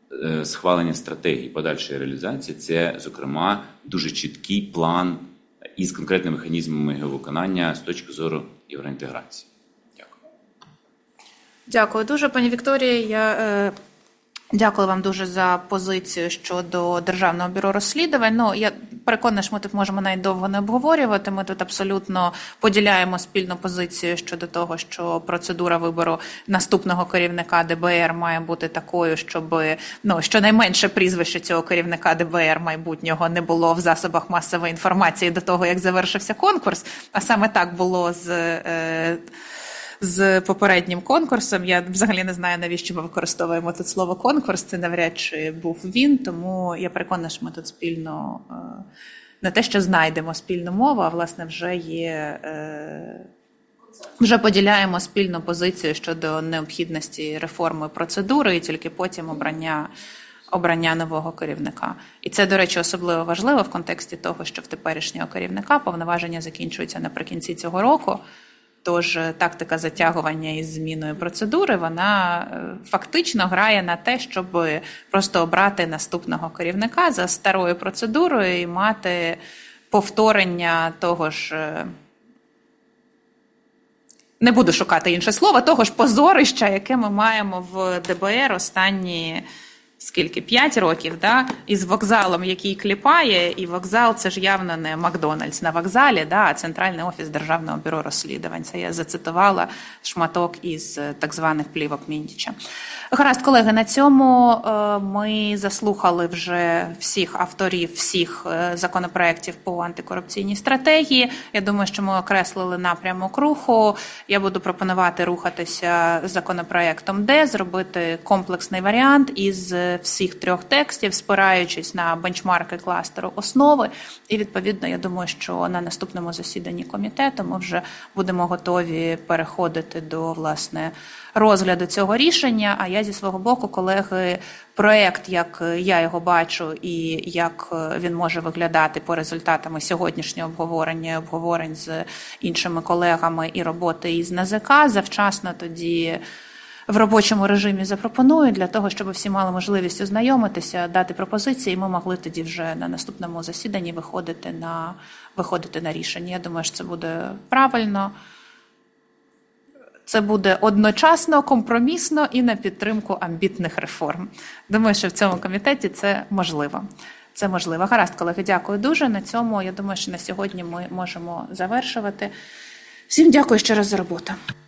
схвалення стратегії подальшої реалізації – це, зокрема, дуже чіткий план із конкретними механізмами його виконання з точки зору євроінтеграції. Дякую. Дякую дуже, пані Вікторія. Я е, дякую вам дуже за позицію щодо Державного бюро розслідувань. Ну, я переконана, що ми тут можемо навіть довго не обговорювати. Ми тут абсолютно поділяємо спільну позицію щодо того, що процедура вибору наступного керівника ДБР має бути такою, щоб, ну, щонайменше прізвище цього керівника ДБР майбутнього не було в засобах масової інформації до того, як завершився конкурс. А саме так було з... Е, з попереднім конкурсом. Я взагалі не знаю, навіщо ми використовуємо тут слово «конкурс». Це навряд чи був він, тому я переконана, що ми тут спільно не те, що знайдемо спільну мову, а, власне, вже є, вже поділяємо спільну позицію щодо необхідності реформи процедури і тільки потім обрання обрання нового керівника. І це, до речі, особливо важливо в контексті того, що в теперішнього керівника повноваження закінчуються наприкінці цього року. Тож тактика затягування із зміною процедури, вона фактично грає на те, щоб просто обрати наступного керівника за старою процедурою і мати повторення того ж, не буду шукати інше слово, того ж позорища, яке ми маємо в ДБР останні, скільки, п'ять років, да? Із вокзалом, який кліпає, і вокзал – це ж явно не Макдональдс на вокзалі, да? А Центральний офіс Державного бюро розслідувань. Це я зацитувала шматок із так званих плівок Міндіча. Гаразд, колеги, на цьому ми заслухали вже всіх авторів, всіх законопроєктів по антикорупційній стратегії. Я думаю, що ми окреслили напрямок руху. Я буду пропонувати рухатися законопроєктом Д, зробити комплексний варіант із всіх трьох текстів, спираючись на бенчмарки кластеру основи. І, відповідно, я думаю, що на наступному засіданні комітету ми вже будемо готові переходити до, власне, розгляду цього рішення. А я зі свого боку, колеги, проєкт, як я його бачу і як він може виглядати по результатами сьогоднішнього обговорення, обговорень з іншими колегами і роботи із НАЗК, завчасно тоді в робочому режимі запропоную, для того, щоб всі мали можливість ознайомитися, дати пропозиції, і ми могли тоді вже на наступному засіданні виходити на, виходити на рішення. Я думаю, що це буде правильно. Це буде одночасно, компромісно і на підтримку амбітних реформ. Думаю, що в цьому комітеті це можливо. Це можливо. Гаразд, колеги, дякую дуже. На цьому, я думаю, що на сьогодні ми можемо завершувати. Всім дякую ще раз за роботу.